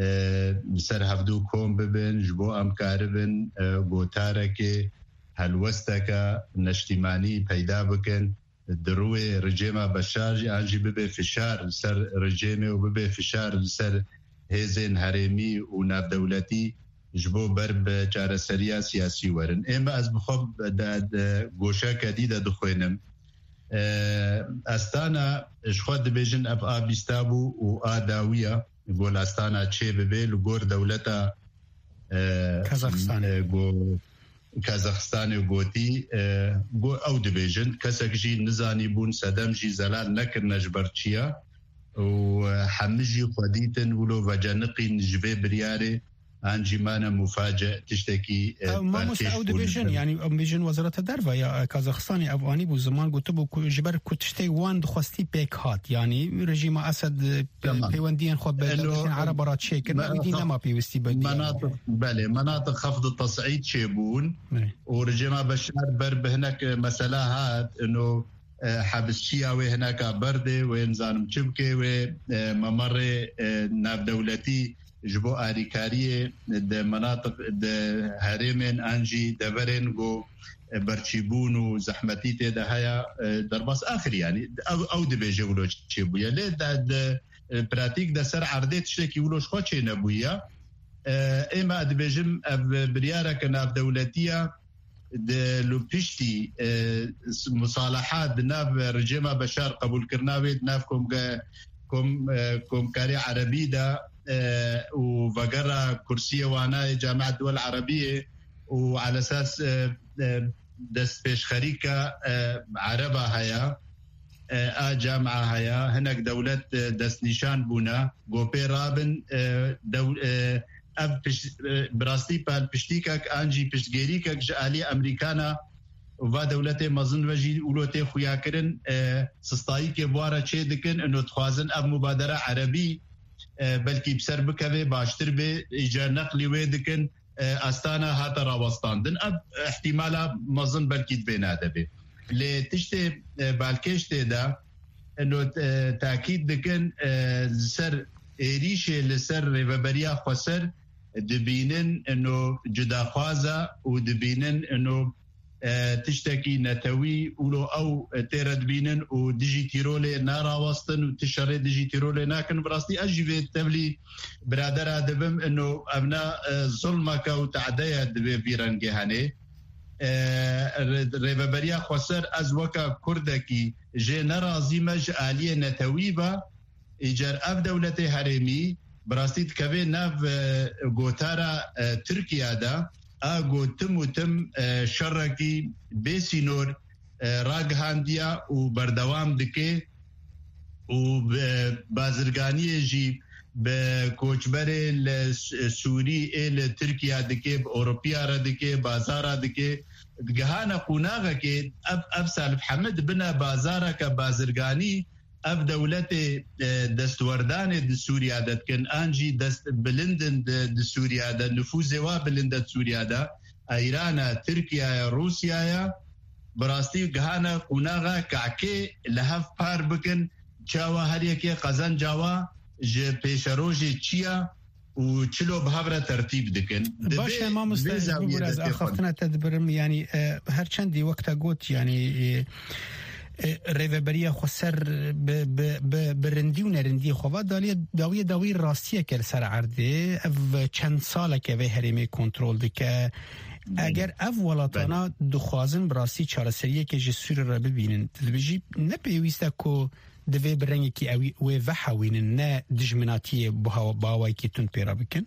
سر هفدو كوم ببن جبو ام كاربن گوتارك هلوستك نشتمانی پیدا بکن دروي رجيمه بشار انجي ببه فشار سر رجيمه و ببه فشار سر هزه هرمي و ناف دولتي جبو برب جارسريا سياسي ورن اما از بخوب گوشه کدیده دخوینم استانا شخواد بيجن اف ابيستابو و اداويه يقول استانا تشي ببي لغور دولتا كازاخستان جو كازاخستان وغوتي جو او دبيجن كسكجي نزاني بون سدم جي زلال نكر نجبرتشيا وحمجي خديتن ولو فجنقي نجبي برياري انجي مانا مفاجئ تشتكي ما مستعود بيجن يعني بيجن وزارة الدرفة يا كازاخستاني افغاني بو زمان قلت بو جبر كتشتي وان دخوستي بيك هات يعني رجيم اسد بيوندين خو بالدولتين عرب رات شيك ما ما بيوستي مناطق بله مناطق خفض التصعيد شيبون ورجيم بشار برب هناك مسألة هات انه حبس شياوي هناك بردي وين زانم تشبكي وممر ناف دولتي جبو آریکاریه ده مناطق ده هرمن انجی دورن گو برچیبون و زحمتی ته ده هيا درباس آخر يعني او او ده بيجي ولو چه بويا له ده براتيك ده سر عرضه تشتكي ولو شخو چه نبويا اما ده بيجم برياره كنا دولتيه ده لو بيشتي مصالحات ناف رجيمه بشار قبول كرناوي نافكم كم كم كاري عربي ده وفقرة كرسية وانا جامعة الدول العربية وعلى أساس دست بيش خريكة عربة هيا آ جامعة هيا هناك دولة دست نشان بونا غوبي رابن دول أب براستي بال بشتيكك أنجي بشتغيريكك جالي أمريكانا وفا دولتي مظن وجي ولوتي خوياكرن سستايي كبوارا چه دكن انو تخوازن اب مبادرة عربي بلكي بسر بكوي باشتر بي ايجار نقلي ويدكن استانا هاتا راوستاندن اب احتمالا مظن بلكي دبينا دبي لي تشتي بالكشتي دا انو تاكيد دكن سر ايريشي لسر ريفابريا خسر دبينن انو جدا خوازا ودبينن انو تشتكي نتوي ولو او تيرد بينن وديجي تيرولي نارا وسطن وتشري ديجي تيرولي ناكن براستي اجي تبلي برادر دبم انه ابناء ظلمك وتعديا دبي فيرانجي هاني ريبابريا خسر از وكا كردكي جي نرازي مج آلية نتويبا ايجار اف دولتي هرمي براستي تكوي ناف غوتارا تركيا دا اگو تم و تم شرکی بسینور راگ هاندیا و بردوام دکه و بازرگانی جی به کوچبر سوری ال ترکیه دکه به اوروپیا را دکه بازارا دکه گهانا قوناغه که اب اب سالف حمد بنا بازارا که بازرگانی اف دولت دستوردان د سوریا د کن انجی دست بلندن د سوریا د نفوذ و بلند سوریا د ایران ترکیه روسیا براستی گهانه قوناغه کعکه لهف پار بکن چاوا هر یکی قزن جاوا ج پیشروج چیا و چلو بهبره ترتیب دکن باشه ما مستعد از اخفتنا تدبرم يعني هر چندی وقتا گوت يعني ريفابريا خسر برندي ونرندي خوا دالي داويه داوي راسيه كل سر عرضه اف چند ساله که به هرمی کنترل دکه اگر اف ولاتانا دخوازن براسی چارەسەریە که جسور را ببینن تدبیجی نپیویسته که دوی برنگی که اوی و وحوینن نه دجمناتی باوایی که تون پیرا بکن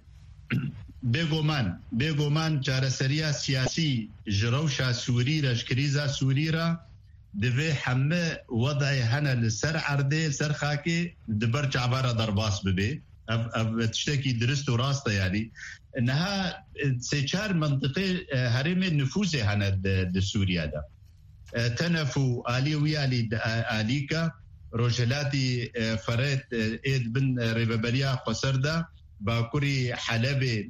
بگومان بگومان چارەسەریە سیاسی جروشا سوری رش کریزا سوری را دوی همه وضعی هنه لسر عرده سر خاکی دبر چعبارا درباس ببی اف تشتكي درست وراسته يعني انها سيشار منطقه هرم النفوذ هنا د سوريا ده تنفو الي ويالي اليكا روجلاتي فرات ايد بن ريبابريا قصردا باكوري حلب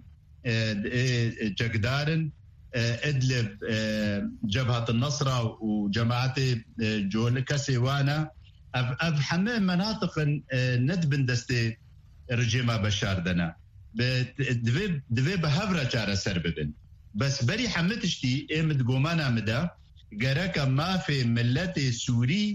جقدارن ادلب جبهه النصره وجماعه جول كسيوانا اف حمام مناطق ندبن دستي رجيما بشار دنا دفي دفي بهبره چاره سر ببن بس بري حمتشتي امد قومانا مدا جرك ما في ملت سوري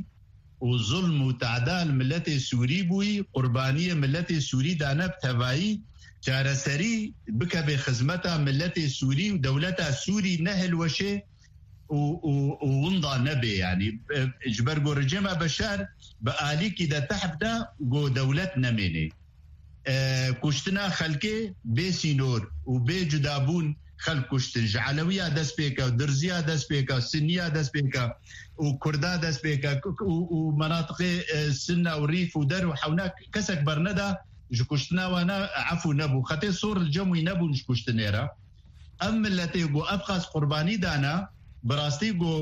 وظلم وتعدال ملت سوري بوي قربانيه ملت سوري دانا بتبعي چارەسەری بکە بێ خزمەتە ملەتی سووری و دەولەتە سووری نەهێلوەشێ و وندا نەبێ ینی ژبەر گۆ ڕژێمە بەشار بە ئالیکی دە تەحتدا گۆ دەولەت نەمێنێ کوشتنا خەلکێ بێ سینۆر و بێ جودابوون خەلک کوشتن ژعەلەویە دەست پێکە و درزیە دەست پێکە سنیە دەست پێکە و کوردا دەست پێکە و مەناطقی سنە و ریف و دەر و حەونا کەسێک بەرنەدا ji kuştinawana efû nebû xetê sor li cemûî nebûn ji kuştinêra ev milletê got ev qas qurbanî dana bi rastî got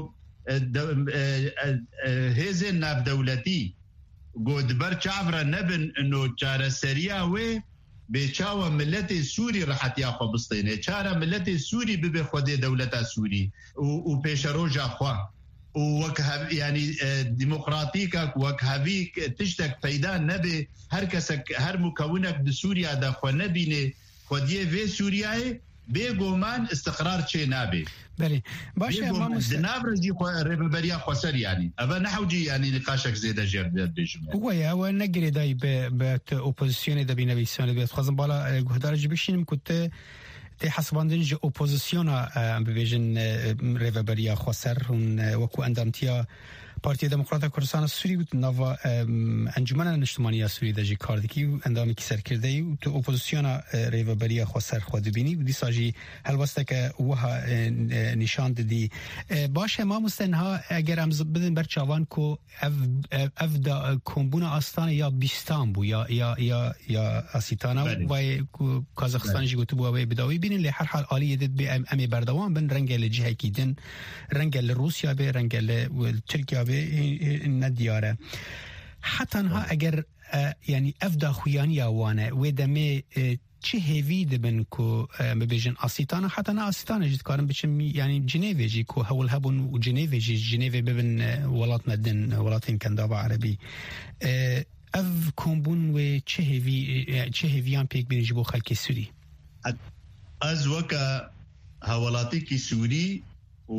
hêzên navdewletî got di ber çav re nebin no çareseriya wê bêçawa milletê Sûrî rihetiya xwe bistêne çare milletê Sûrî bibe xwedê dewleta Sûrî û pêşeroja xwe û wek yani demokratîka wek hevî tiştek peyda nebe her kesek her mukawwinek di Sûriya de xwe nebîne xwediyê vê Sûriyayê bêgoman istiqrar çê nabe. Belê baş e di nav re jî rêveberiya xweser yanî ev nehewcî yanî nîqaşek zêde jê bêjim. Wê ew negirê dayî be opozisyonê de bînivîsanê bê dixwazim bala guhdar jî bişînim ku te تي حسباندن جي اوبوزيسيونا ببيجن ريفابريا خوسر وكو اندامتيا بارتي ديمقراطيك كردستان السوري نافا انجمن الاجتماعيه السوري دجي كاردكي اندامي كسر كردي تو اوبوزيسيونا ريفابريا خوسر خودبيني ودي ساجي هلوستك وها نشان دي باشه ما مستنها اگر ام بدن برچاوان کو اف دا کومبونا استان یا بیستان بو یا یا یا یا اسیتانا و کازاخستان جي گوتو بو بداوي بين اللي حال حال آلية دد بي امي بردوان بن رنگ الجهه كيدن رنگ الروسيا بي رنگ التركيا بي ندياره حتى انها اگر يعني افدا خوياني وانا ودمي چه هيفي دبن كو مبيجن اسيتانا حتى انا اسيتانا جيت كارم بچم يعني جنيفي جي كو هول هبون وجنيفي جي جنيفي ببن ولات مدن ولاتين كندابا عربي اف كومبون و چه هيفي چه هيفيان بيك بين جبو خلق سوري از وكا هولاتيكي سوري و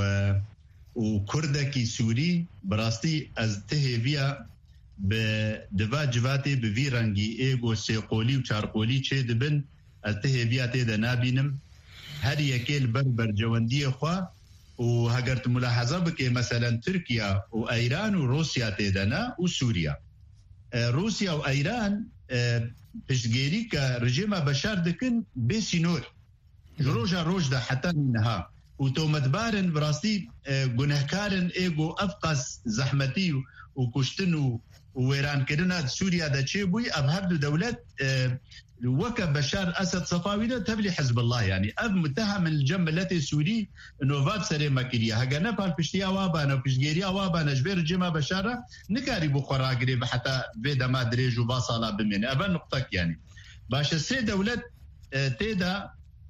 وكردكي سوري براستي از تهيفيا بدفا جواتي بفيرانجي ايغو سيقولي وشارقولي چه دبن از تهيفيا تيدا نابينم هر يكيل بربر جواندي خوا وهاگرت ملاحظة بكي مثلا تركيا وايران وروسيا تيدانا وسوريا روسيا وايران پشتگیری که رژیم بشار دکن بسینور روجا روج ده حتی نها و تو مدبارن براستی گنهکارن ایگو افقس زحمتی و کشتن و ویران کردن سوریا ده چه بوی اب هر دو دولت وكا بشار أسد صفاوي ده تبلي حزب الله يعني أب متهم الجنب التي سوري إنه فاب سري مكرية هجا نبال بشتيا وابانا وبشجيريا وابانا جبير الجماعة بشارة نكاري بخورا قريب حتى فيدا ما دريج وباصالة بمين أبا نقطك يعني باش السي دولت تيدا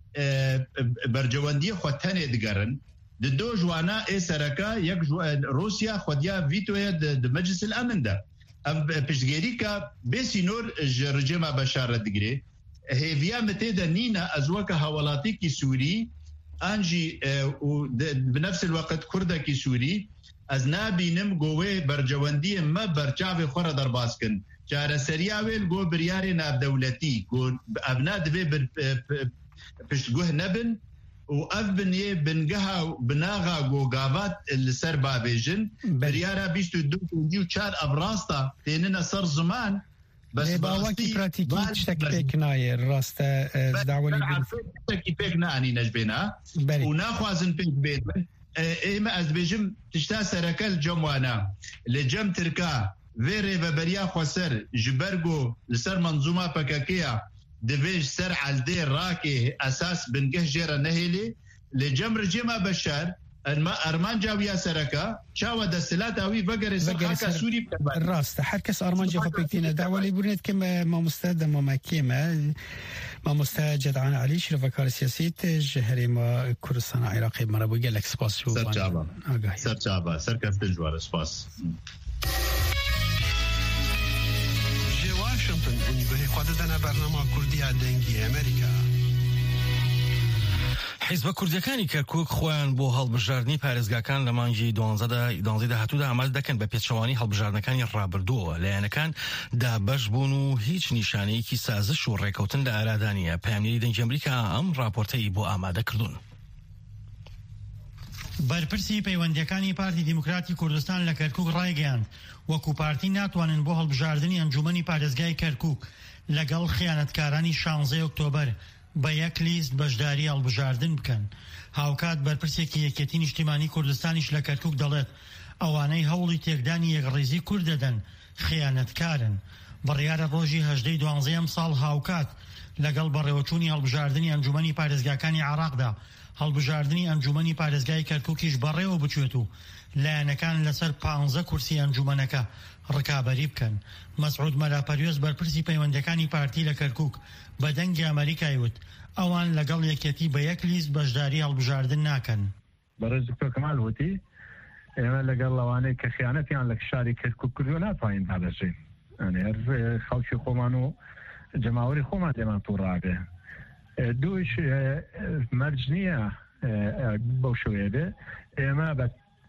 برجواندية خوتاني دقارن دو جوانا اي سركا يك روسيا خوديا فيتويا د مجلس الأمن ده اب پشتگیریکا بسینور رژیم بشار دگری هیویا متیدا نینا ازوکا حوالاتی کی سوری انجی بنفس الوقت کرده کی سوری از نابینم گوه برجواندی ما برچاو خور در باسکن چاره سریاویل گو بریاری ناب دولتی گو ابنا دبی پشتگوه نبن و اف بنیه بنگها بناغا گوگاوات لسر بابیجن بریارا بیشتو دو دیو چار ابراستا تیننا سر زمان بس باوکی پراتیکی تشتک نای راستا دعولی بن تشتکی پیک نانی نجبینا و ناخوازن پیک بین ایما از بیجم تشتا سرکل جموانا لجم ترکا ویره و بریا خوصر جبرگو لسر منظومه پکاکیا دبيج سر على الدير راكي اساس بنقه جيرا نهيلي لجمر جيما بشار ارمان جاويا سركا شاوى دستلات اوي بقر سرحاكا سوري الراس حركس ارمان جا فبكتينا دعوة لبرنت كما ما مستهدى ما كيما ما مستهجد عن علي شرف كار سياسيت جهري ما كردستان عراقي مرابو قال لك سباس شو سر جابا سر جابا سر كفت الجوار سباس واشنطن به خود دنا برنامه کردی دنگی امریکا حیزبە کوردەکانی کەرکووک خۆیان بۆ هەڵبژاردننی پارێزگاکان لە مانگی دوانزە داهاتوودا ئاماژ دەکەن بە پێچەوانی هەڵبژاردنەکانی ڕابردووە لایەنەکان دابەش بوون و هیچ نیشانەیەکی سازش و ڕێکەوتن لە ئارادانیە. پامنێری دەنگی ئەمریکا ئەم راپۆرتەی بۆ ئامادە کردوون. بەرپرسی پەیوەندیەکانی پارتی دیموکراتی کوردستان لە کەرکووک ڕایگەیاند وەکو پارتی ناتوانن بۆ هەڵبژاردننی ئەنجومەنی پارێزگای کەرکووک لەگەڵ خیانەتکارانی شانزەی ئۆکتۆبەر بە یەک لیست بەشداری هەڵبژاردن بکەن. هاوکات بەرپرسێکی یەکێتی نیشتیمانی کوردستانیش لە کەرکووک دەڵێت ئەوانەی هەوڵی تێکدانی یەکڕێزی کورد دەدەن خیانەتکارن. بڕیارە ڕۆژی هەژدەی دوانزەیەم ساڵ هاوکات لەگەڵ بەڕێوەچوونی هەڵبژاردننی ئەنجومەنی پارێزگاکانی عێراقدا هەڵبژاردننی ئەنجومەنی پارێزگای کەرکووکیش بەڕێوە بچێت و لایەنەکان لەسەر پانزە کورسی ئەنجومەنەکە ڕکابەری بکەن. مەسعود مەلاپەروێز بەرپرسی پەیوەندیەکانی پارتی لە کەرکووک بە دەنگی ئەمریکای وت ئەوان لەگەڵ یەکێتی بە یەک لیست بەشداری هەڵبژاردن ناکەن. بەڕێز دکتۆر کەمال وتی ئێمە لەگەڵ لەوانەی کە خیانەتیان لە شاری کەرکووک کردووە ناتوانین دابەژین. هەر خەڵکی خۆمان و جەماوەری خۆمان لێمان تووڕابێ. دووش مەرج نییە بەو شوەیە بێ ئێمە بە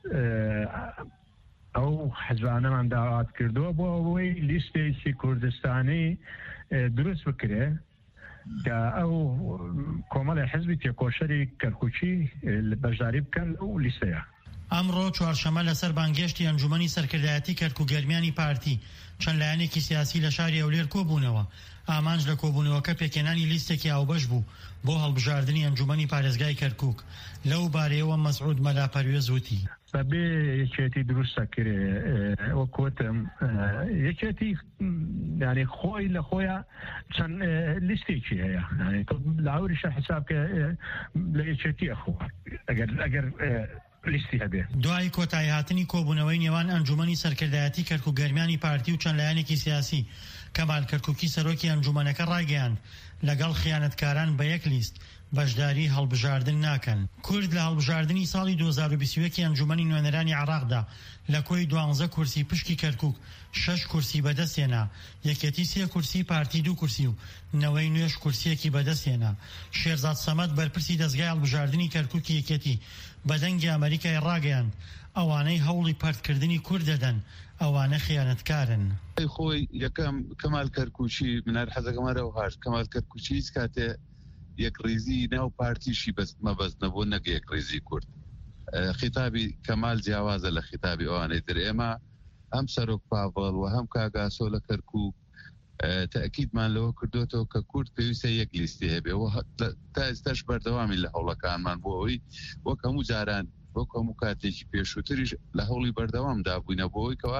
ئەو حەزبانەمان داوات کردووە بۆ ئەوەی لیستێکی کوردستانی دروست بکرێ کە ئەو کۆمەڵی حزبی تێکۆشەری کەرکووکی بەشداری بکەن ئەو لیستەیە. ئەمڕۆ چوارشەمە لەسەر بانگێشتی ئەنجومەنی سەرکردایەتی کەرکووگەرمیانی پارتی چەند لایەنێکی سیاسی لە شاری ئەولێر کۆبوونەوە. ئامانج لە کۆبوونەوەکە پێکێنانی لیستێکی ئاوبەش بوو بۆ هەڵبژاردننی ئەنجومەنی پارێزگای کەرکووک. لەو بارەیەوە مەسعود مەلاپەروێز وتی بەبێ یەکێتی دروستە کرێ وە کۆتم یەکێتی یعنی خۆی لە خۆیان چەند لیستێکی هەیە لاوریشە حساب کە لە یەکێتیە خۆ ئەگەر ئەگەر لیستی هەبێ. دوای کۆتایی هاتنی کۆبوونەوەی نێوان ئەنجومەنی سەرکردایەتی کەرکووگەرمیانی پارتی و چەند لایەنێکی سیاسی کەمال کەرکووکی سەرۆکی ئەنجومەنەکە ڕایگەیاند لەگەڵ خیانەتکاران بە یەک لیست بەشداری هەڵبژاردن ناکەن. کورد لە هەڵبژاردننی ساڵی دوو هەزار و بیست و یەک ئەنجومەنی نوێنەرانی عێراقدا لە کۆی دوانزە کورسی پشکی کەرکووک شەش کورسی بەدەستێنا. یەکێتی سێ کورسی پارتی دوو کورسی و نەوەی نوێش کورسیەکی بەدەستێنا. شێرزاد سەمەد بەرپرسی دەستگای هەڵبژاردننی کەرکووکی یەکێتی بە دەنگی ئەمریکای ڕاگەیاند ئەوانەی هەوڵی پەرتکردنی کورد دەدەن ئەوانە خیانەتکارن. خۆی یەکەم کەمال کەرکووچی منار حەزەکەمەرەوە هاش کەمال کەرکووچی هیچ کاتێ یەکڕێزی ناو پارتیشی بەست مەبەست نەبوو نەک یەکڕێزی کورد. خیتابی کەمال جیاوازە لە خیتابی ئەوانەی تر. ئێمە هەم سەرۆک پاڤڵ و هەم کاگاسۆ لە کەرکووک تەئکیدمان لەوە کردوێتەوە کە کورد پێویستە یەک لیستی هەبێ تا ئێستاش بەردەوامی لە هەوڵەکانمان بۆ ئەوەی وەک هەموو جاران وەک هەموو کاتێکی پێشووتریش لە هەوڵی بەردەوامدا بووینە بۆەوەی کەوا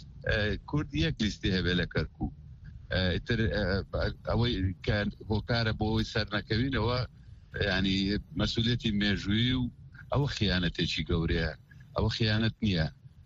کورد یەک لیستی هەبێ لە کەرکووک. تر ئەوەی هۆکارە بۆ ئەوەی سەرنەکەوینەوە ینی مەسئولێتی مێژووی و ئەوە خیانەتێکی گەورەیە. ئەوە خیانەت نییە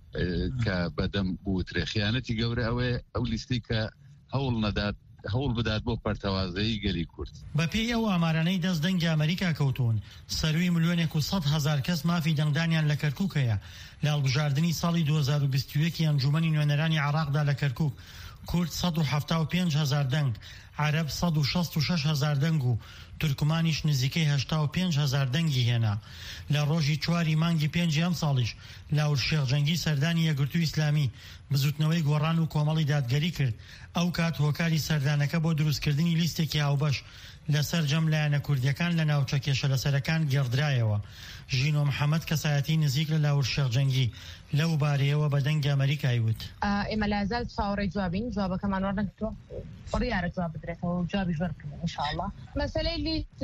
کە بەدەم بوترێ. خیانەتی گەورە ئەوەیە ئەو لیستی کە هەوڵ نەدات هەوڵ بدات بۆ پەرتەوازایی گەلی کورد. بەپێی ئەو ئامارانەی دەست دەنگی ئەمریکا کەوتون سەروی ملیۆنێک و سەد هەزار کەس مافی دەنگدانیان لە کەرکووک هەیە. لە هەڵبژاردننی ساڵی دوو هەزار و بیست و یەک ئەنجومەنی نوێنەرانی عێراقدا لە کەرکووک کورد سەد و حەفتا و پێنج هەزار دەنگ، عەرەب سەد و شەست و شەش هەزار دەنگ و تورکمانیش نزیکەی هەشتا و پێنج هەزار دەنگی هێنا. لە ڕۆژی چواری مانگی پێنجی ئەم ساڵیش لاور شێخجەنگی سەردانی یەکگرتووی ئیسلامی بزوتنەوەی گۆڕان و کۆمەڵی دادگەری کرد. ئەو کات هۆکاری سەردانەکە بۆ دروستکردنی لیستێکی هاوبەش لەسەر جەم لایەنە کوردیەکان لە ناوچە کێشەلەسەرەکان گێڕدرایەوە. ژینۆ محەممەد کەسایەتی نزیک لە لاور شێخجەنگی لەو بارەیەوە بە دەنگی ئەمریکای وت ئێمە لازال چاوەڕێی جوابین جوابەکەمان وەرنەگرتووە بڕیارە جواب بدرێتەوە جوابی ژوەرکردن ئینشاءڵڵا. مەسەلەی لیست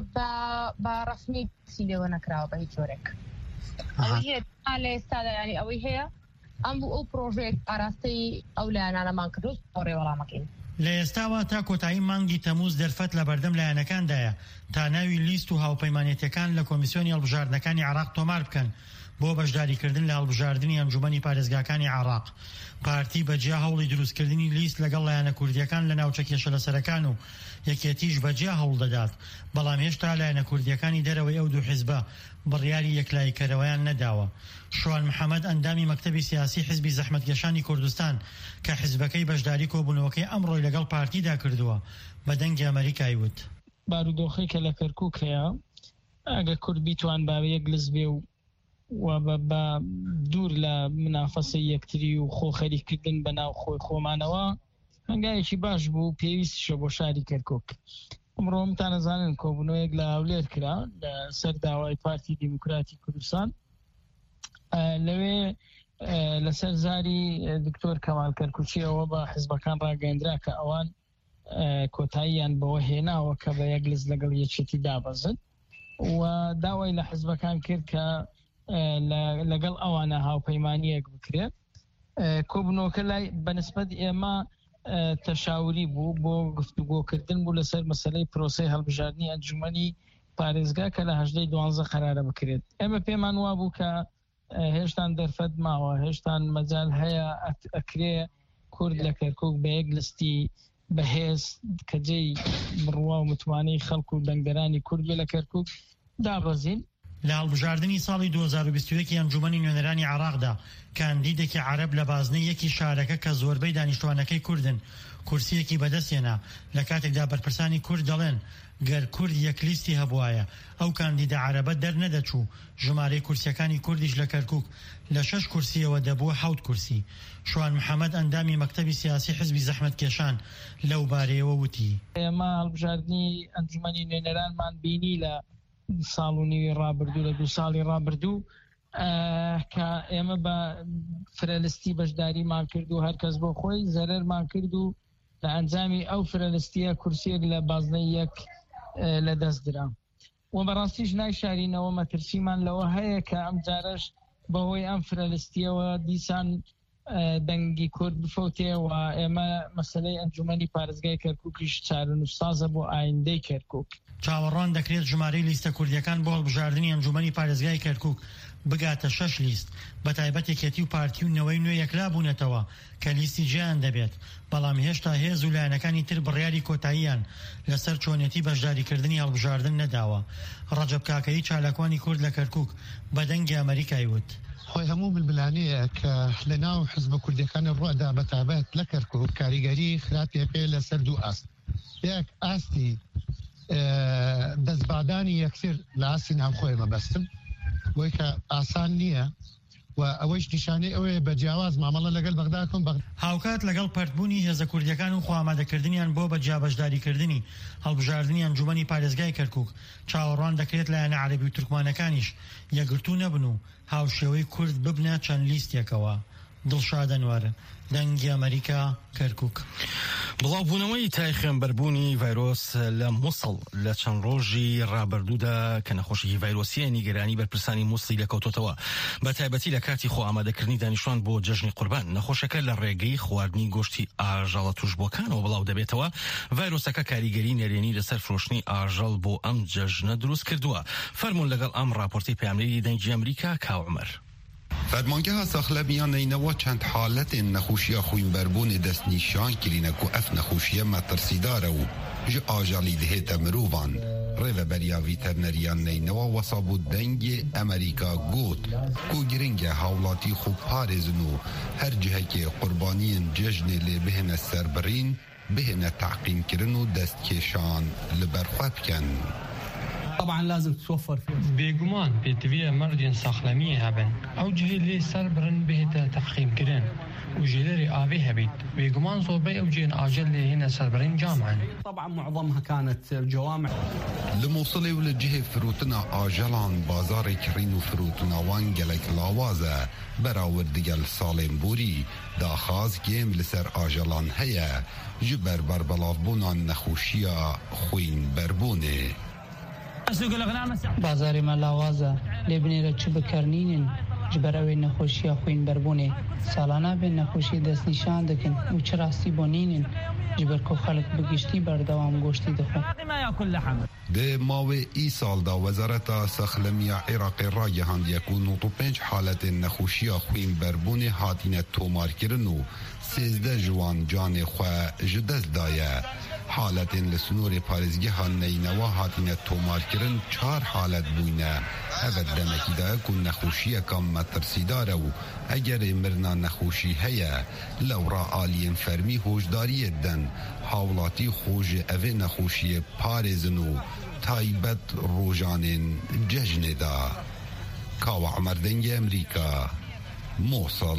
بە ڕەسمی سی لێوە نەکراوە بە هیچ جۆرێک. ئەوەی هەیە لە ئێستادا ینی ئەوەی هەیە ئەم بوو ئەو پرۆژێک ئاراستەی ئەو لایەنانەمان کردووە بۆ ڕێوەڵامەکەین. لە ئێستاوە تا کۆتایی مانگی تەمووز دەرفەت لە بەردەم لایەنەکاندایە تا ناوی لیست و هاوپەیمانێتیەکان لە کۆمیسیۆنی هەڵبژاردنەکانی عێراق تۆمار بکەن بۆ بەشداریکردن لە هەڵبژاردننی ئەنجومەنی پارێزگاکانی عێراق. پارتی بەجیا هەوڵی دروستکردنی لیست لەگەڵ لایەنە کوردیەکان لە ناوچە کێشەلەسەرەکان و یەکێتیش بەجیا هەوڵ دەدات، بەڵام هێشتا لایەنە کوردیەکانی دەرەوەی ئەو دوو حیزبە بڕیاری یەکلاییکەرەوەیان نەداوە. شوان محەممەد ئەندامی مەکتەبی سیاسی حزبی زەحمەتکێشانی کوردستان کە حیزبەکەی بەشداری کۆبوونەوەکەی ئەمڕۆی لەگەڵ پارتیدا کردووە بە دەنگی ئەمریکای وت بارودۆخی کە لە کەرکووک هەیە ئەگە کورد بیتوان بە یەکلز بێ و و بە دوور لە منافەسە یەکتری و خۆ خەریککردن بە ناو خۆی خۆمانەوە هەنگایەکی باش بوو پێویستیشە بۆ شاری کەرکک. ئەمڕۆ متانەزانن کۆبوونەوەیەک لە هەولێر کرا لە سەر داوای پارتی دیموکراتی کوردستان لەوێ لەسەر زاری دکتۆر کەمال کەرکوچیەوە بە حیزبەکان ڕاگەیاندرا کە ئەوان کۆتاییان بەوە هێناوە کە بە یەکلز لەگەڵ یەکێتی دابەزن و داوای لە حیزبەکان کرد کە لەگەڵ ئەوانە هاوپەیمانیەک بکرێت. کۆبوونەوەکە لای بەنسبەت ئێمە تەشاوری بوو بۆ گفتوگۆکردن بوو لەسەر مەسەلەی پرۆسەی هەڵبژاردننی ئەنجومەنی پارێزگا کە لە هەژدەی دوانزە قەرارە بکرێت. ئێمە پێمان وا بوو کە هێشتان دەرفەت ماوە هێشتان مەجال هەیە ئەکرێ کورد لە کەرکک بە یەکلستی بەهێز کە جێی بڕوا و متوانەی خەڵک و دەنگدەرانی کورد لە کەرکک دابەزین. لە هەڵبژاردننی ساڵی دوو هەزار و بیست و یەک ئەنجومەنی نوێنەرانی عێراقدا کاندیدێکی عەرەب لە بازنەی یەکی شارەکە کە زۆربەی دانیشتوانەکەی کوردن کورسیەکی بەدەستێنا لە کاتێکدا بەرپرسانی کورد دەڵێن گەر کورد یەکلیستی هەبوایە ئەو کاندیدە عەرەبە دەرنەدەچوو ژمارەی کورسیەکانی کوردیش لە کەرکک لە شەش کورسیەوە دەبووە حەوت کورسی. شوان محەممەد ئەندامی مەکتەبی سیاسی حزبی زەحمەتکێشان لەو بارەیەوە وتی ئێمە هەڵبژاردننی ئەنجومەنی نوێنەرانمان بینی لە ساڵ و نیوی ڕابردوو لە دوو ساڵی ڕابردوو کە ئێمە بە فرەلستی بەشداریمان کرد و هەرکەس بۆ خۆی زەرەرمان کرد و لە ئەنجامی ئەو فرەلستیە کورسێک لە بازنەی یەک لە دەست درا و بەڕاستیش نایشارینەوە مەترسیمان لەوە هەیە کە ئەم جارەش بەهۆی ئەم فرەلستیەوە دیسان دەنگی کورد بفەوتێ و ئێمە مەسەلەی ئەنجومەنی پارێزگای کەرکووکیش چارەنووسازە بۆ ئایندەی کەرکک. چاوەڕوان دەکرێت ژمارەی لیستە کوردیەکان بۆ هەڵبژاردننی ئەنجومەنی پارێزگای کەرکک بگاتە شەش لیست بە تایبەت یەکێتی و پارتی و نەوەی نوێ یەکلا بوونەتەوە کە لیستی جیان دەبێت بەڵام هێشتا هێز و لایەنەکانی تر بڕیاری کۆتاییان لەسەر چۆنێتی بەشداریکردنی هەڵبژاردن نەداوە. ڕەجەب کاکەی چالاکوانی کورد لە کەرکک بە دەنگی ئەمریکای وت خۆی هەموو ململانەیە کە لە ناو حزبە کوردیەکانی ڕوەدا بەتابەت لە کەرکک کاریگەری خراپێ پێ لەسەر دوو ئاست. یەک ئاستی دەستبادانی یەکسر لە ئاستی ناوخۆی مەبەستم بۆی کە ئاسان نییە و ئەوەش نیشانەی ئەوەیە بە جیاواز مامەڵە لەگەڵ بەغداکەم بە هاوکات لەگەڵ پەرتبوونی هێزە کوردیەکان و خۆئامادەکردنیان بۆ بە جیابەشداریکردنی هەڵبژاردننی ئەنجومەنی پارێزگای کەرکک چاوەڕوان دەکرێت لایەنە عەرەبی و تورکمانەکانیش یەکگرتوو نەبن و هاوشێوەی کورد ببنە چەند لیستێکەوە. دڵشاد ئەنوەر دەنگی ئەمریکا کەرکک. بڵاوبوونەوەی تای خوێنبەربوونی ڤایرۆس لە مووسڵ لە چەند ڕۆژی ڕابردوودا کە نەخۆشی ڤایرۆسیە نیگەرانی بەرپرسانی مووسڵی دەکەوتۆتەوە بە تایبەتی لە کاتی خۆ ئامادەکردنی دانیشتوان بۆ جەژنی قوربان. نەخۆشەکە لە ڕێگەی خواردنی گۆشتی ئاژەڵە توشبووەکانەوە بڵاو دەبێتەوە. ڤایرۆسەکە کاریگەری نێرێنی لەسەر فرۆشتنی ئاژەڵ بۆ ئەم جەژنە دروست کردووە. فەرموون لەگەڵ ئەم راپۆرتی پەیامنەری دەنگی ئەمریکا کاوعمەر. فرمانگه ساخلبیان نینوا چند حالت نخوشی خوینبربون دست نیشان کلینک و اف نخوشی مترسیداره و ج آجالی دهت مروان ریو بریا ویترنریان نینوا وصابو دنگ امریکا گوت کو گرنگ حولاتی خوب پارزنو هر جهه که قربانی ججن لی بهن سربرین بهن تعقیم کرنو دست کشان لبرخواب کن. طبعا لازم تتوفر فيه بيجمان بيتفيا مردين ساخلمية هبن أو جهي اللي سربرن بهتا تفخيم كرن وجيلري آبي هبيت بيجمان صوبي أو جين آجل اللي هنا سربرين جامعا. طبعا معظمها كانت الجوامع لموصلي ولجهة فروتنا آجلان بازار كرين وفروتنا وانجلك لاوازة براور ديال سالم بوري دا خاز جيم لسر آجلان هيا جبر بربلافبونا نخوشيا خوين بربوني. بازاری ملاوازه لبنی را چوب کرنینن جبراوی نخوشی خوین بربونه سالانه به نخوشی دست نشان دکن و چراستی بونینن جبر کو خلق بگشتی بردوام گوشتی دخون ده ماوی ای سال دا وزارت سخلمیا عراق را یهاند یکون و پنج حالت نخوشی خوین بربونه هاتین تومار کرنو سیزده جوان جان خواه جدست دایه حالت لسنور پارزگی ها نینوا هاتین تومار کرن چار حالت بوینه اول دمکی دا کن نخوشی کم مترسیداره و اگر مرنا نخوشی هیا لورا آلین فرمی هوشداری دن حولاتی خوش اوه نخوشی پارزنو تایبەت ڕۆژانên جەژنێدا. کاوە عومەر دەنگی ئەمریکا، مووسڵ.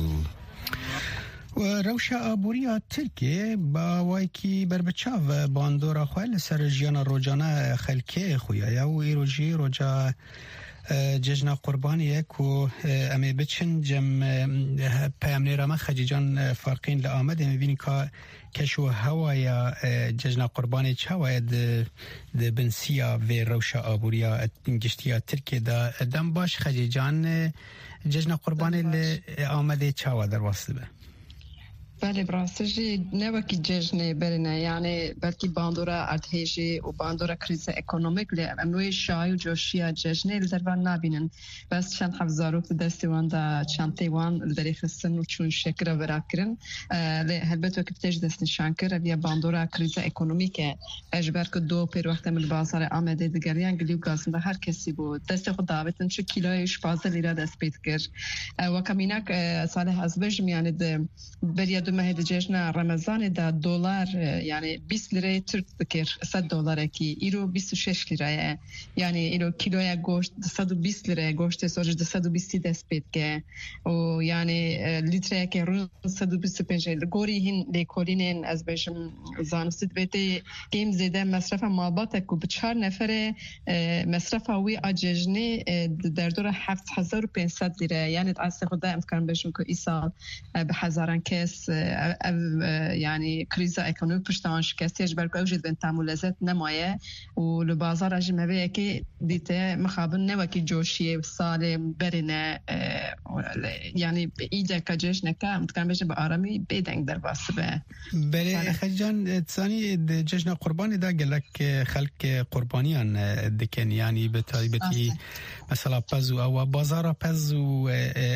و روشا آبوریا ترکیه با وایکی بربچاو باندورا خواه لسر جیانا روجانا خلکه خویا و ایروجی روجا ججنا قربانیه که امی بچن جم پیامنی رامه خجیجان فرقین لآمده میبینی که کشو هوایا ججنا قربانی چاوه ده بنسیا و روشا آبوریا گشتیا ترکیه دا دم باش خجیجان ججنا قربانی لآمده چاوه در واسطه به بله براستجی نوکی جشن برنه یعنی بلکی باندورا ارتهیجی و باندورا کریز اکونومیک لی امنوی شای و جوشیا جشنه لدروان نبینن بس چند حفظاروک دستیوان دا چند تیوان لدری خستن و چون شکر ورا کرن لی هلبت وقت تیج دست نشان کر بیا باندورا کریز اکونومیک اجبر که دو پیر وقت من بازار آمده دگریان گلیو گازن ده هر کسی بود دست خود دعوتن چه کیلویش پازده لیره دست پید کر و کمینک صالح ازبجم یعنی ده بریا دو ماه جشن رمضان دا دلار يعني بیست لره ترک بکر صد دلار کی ایرو بیست و شش لره يعني ایرو کیلوی گوشت صد و بیست لره گوشت سوژ صد و بیست دست پید که و يعني لیتره که رو صد و بیست و پنج گوری هن لیکولینن از بهشم زانست بیتی کم زده مصرف مالبات کو به چهار نفر مصرف وی اججنه در دور هفت هزار و پانصد لره يعني از خدا امکان بهشم که ایسال به هزاران کس يعني كريزة ايكونوميك پشتان شکستی اجبر که اوجد بین تعمولزت نمایه و لبازار اجمه بیه که دیته مخابن نوکی جوشیه و سال برنه يعني ایده که جشنه که متکن بشه به آرامی بیدنگ در باسبه بله خجان تسانی جشن قربانی دا گلک خلق قربانیان دکن يعني بطایبتی مثلا پزو او بازار پزو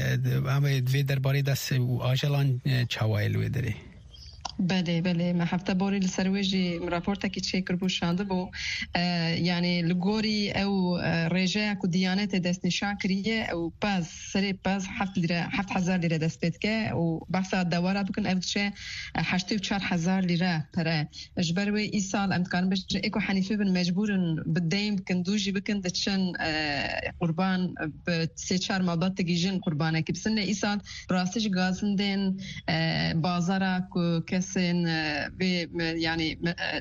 همه دوی درباره دست و آجلان چاوائل و داره بله بله ما هفته باری لسرویجی راپورتا کی چک کربو شانده بو یعنی لگوری او رجاء کو دیانت دست نشان کریه او باز سری باز هفت لیره هفت هزار لیره دست بید که و بحث دواره بکن افتشه هشت و چهار هزار لیره پره اجبروی ای سال امکان بشه اکو حنیفه بن مجبورن بدیم کن دوجی بکن دچن قربان به سه چهار مابات تگیجن قربانه که بسنه ای سال راستش گازندن بازارا کو سن و يعني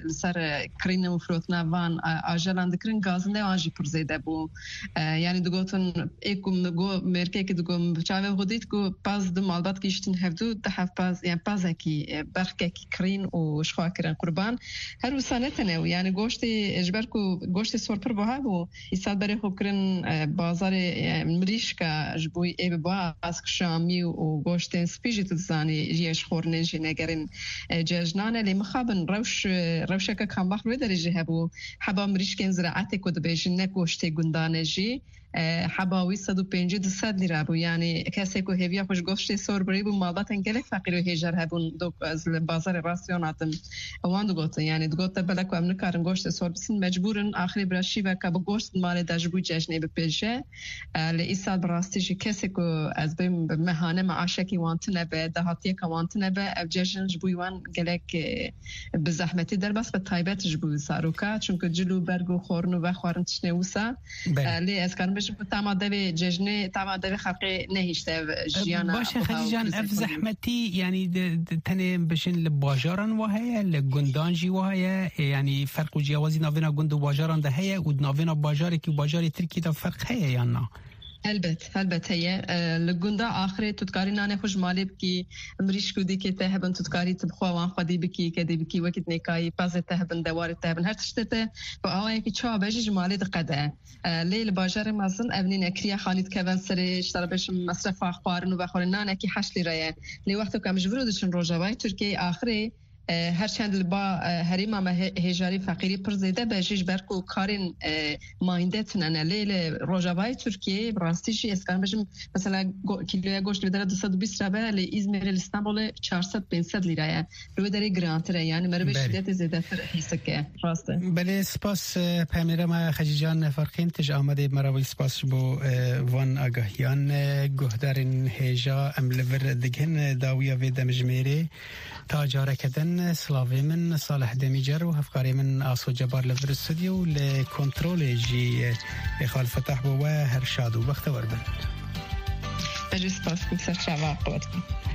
سر كرينا وفروتنا وان اجلان دكرين غازن ده انجي پرزيده بو يعني دغوتن ايكم دغو مركه كي دغو بچاوه خوديت کو باز د مالبات کیشتن هفدو ده هف باز يعني باز کی برخه کی کرين و شخوا کرن قربان هر وسانتنه يعني گوشت اجبر کو گوشت سورپر بها بو يسال بره خو کرن بازار مريشكا جبوي اي با از شامي و گوشت سپيجت زاني ريش خورن جنگرن جاجنان اللي مخابن روش روشك كان بحر درجه هبو حبا مريشكن زراعتي كود بيجن نكوشتي گندانجي حباوی صد و پنجاه صد لیره بو یعنی کسی که هیویا خوش گوشت سور بری بو مالبات انگلیک فقیر و هیجر هبون دو از بازار راسیوناتم وان دو گوتن یعنی دو گوتن بلکو امن کارن گوشت سور بسن مجبورن آخری براشی و که با گوشت مال دجبو جشنی بپیشه لئیسال براستیجی کسی که از بیم مهانه معاشکی وانتنه به دهاتی که وانتنه به او جشن جبوی وان گلیک بزحمتی در بس به تایبت جبوی ساروکا چونکه جلو برگو خورنو و خوارن تشنوسا لی از کارن بشه تماده به جشن تماده به خلقی نهیشته جیانا باشه خدیجان اف زحمتی یعنی تنه بشن لباجاران وهاي لگندانجی وهاي يعني فرق جیاوازی ناوینا گند باجاران ده هي و ناوینا باجاری که باجاری ترکی ده فرق هي یا نه البت البت هي لگندا آخر تذکاری نان خوش مالی بکی امریش کودی که تهبن تذکاری تبخوا وان خودی بکی کدی بکی وقت نکایی باز تهبن دوار تهبن هر تشتته با آوای کی چا بهش مالی دقده لیل باجار مازن ابنین اکریا خالد کون سری اشترا بهش مصرف اخبارن و بخورن نان کی هشت لیره لی وقت که مجبور دشن روجاوای ترکیه آخری هرچند با هریما هجاری فقیری پر زیده بهش برکو کارین مایندتن لیل روجاوای ترکیه براستیشی اسکان بجم مثلا کیلوی گوشت بدره دویست و بیست ربه لی ازمیر استانبول چهارصد پانصد لیره رو داری گرانتره یعنی مرا شدت زیاده تر حسکه راسته بله سپاس پامیرا ما خجیجان فرقین تج آمده مرا سپاس بو وان آگاهیان گهدارن هجا ام لور دگن داویا و دمجمیری تا جاره کدن من سلاوي من صالح دميجر وهفكاري من آسو جبار لفر الاستوديو لكنترول جي خال فتح بوا هرشاد وبختور بن أجل سباس كل سر شعب عقوتكم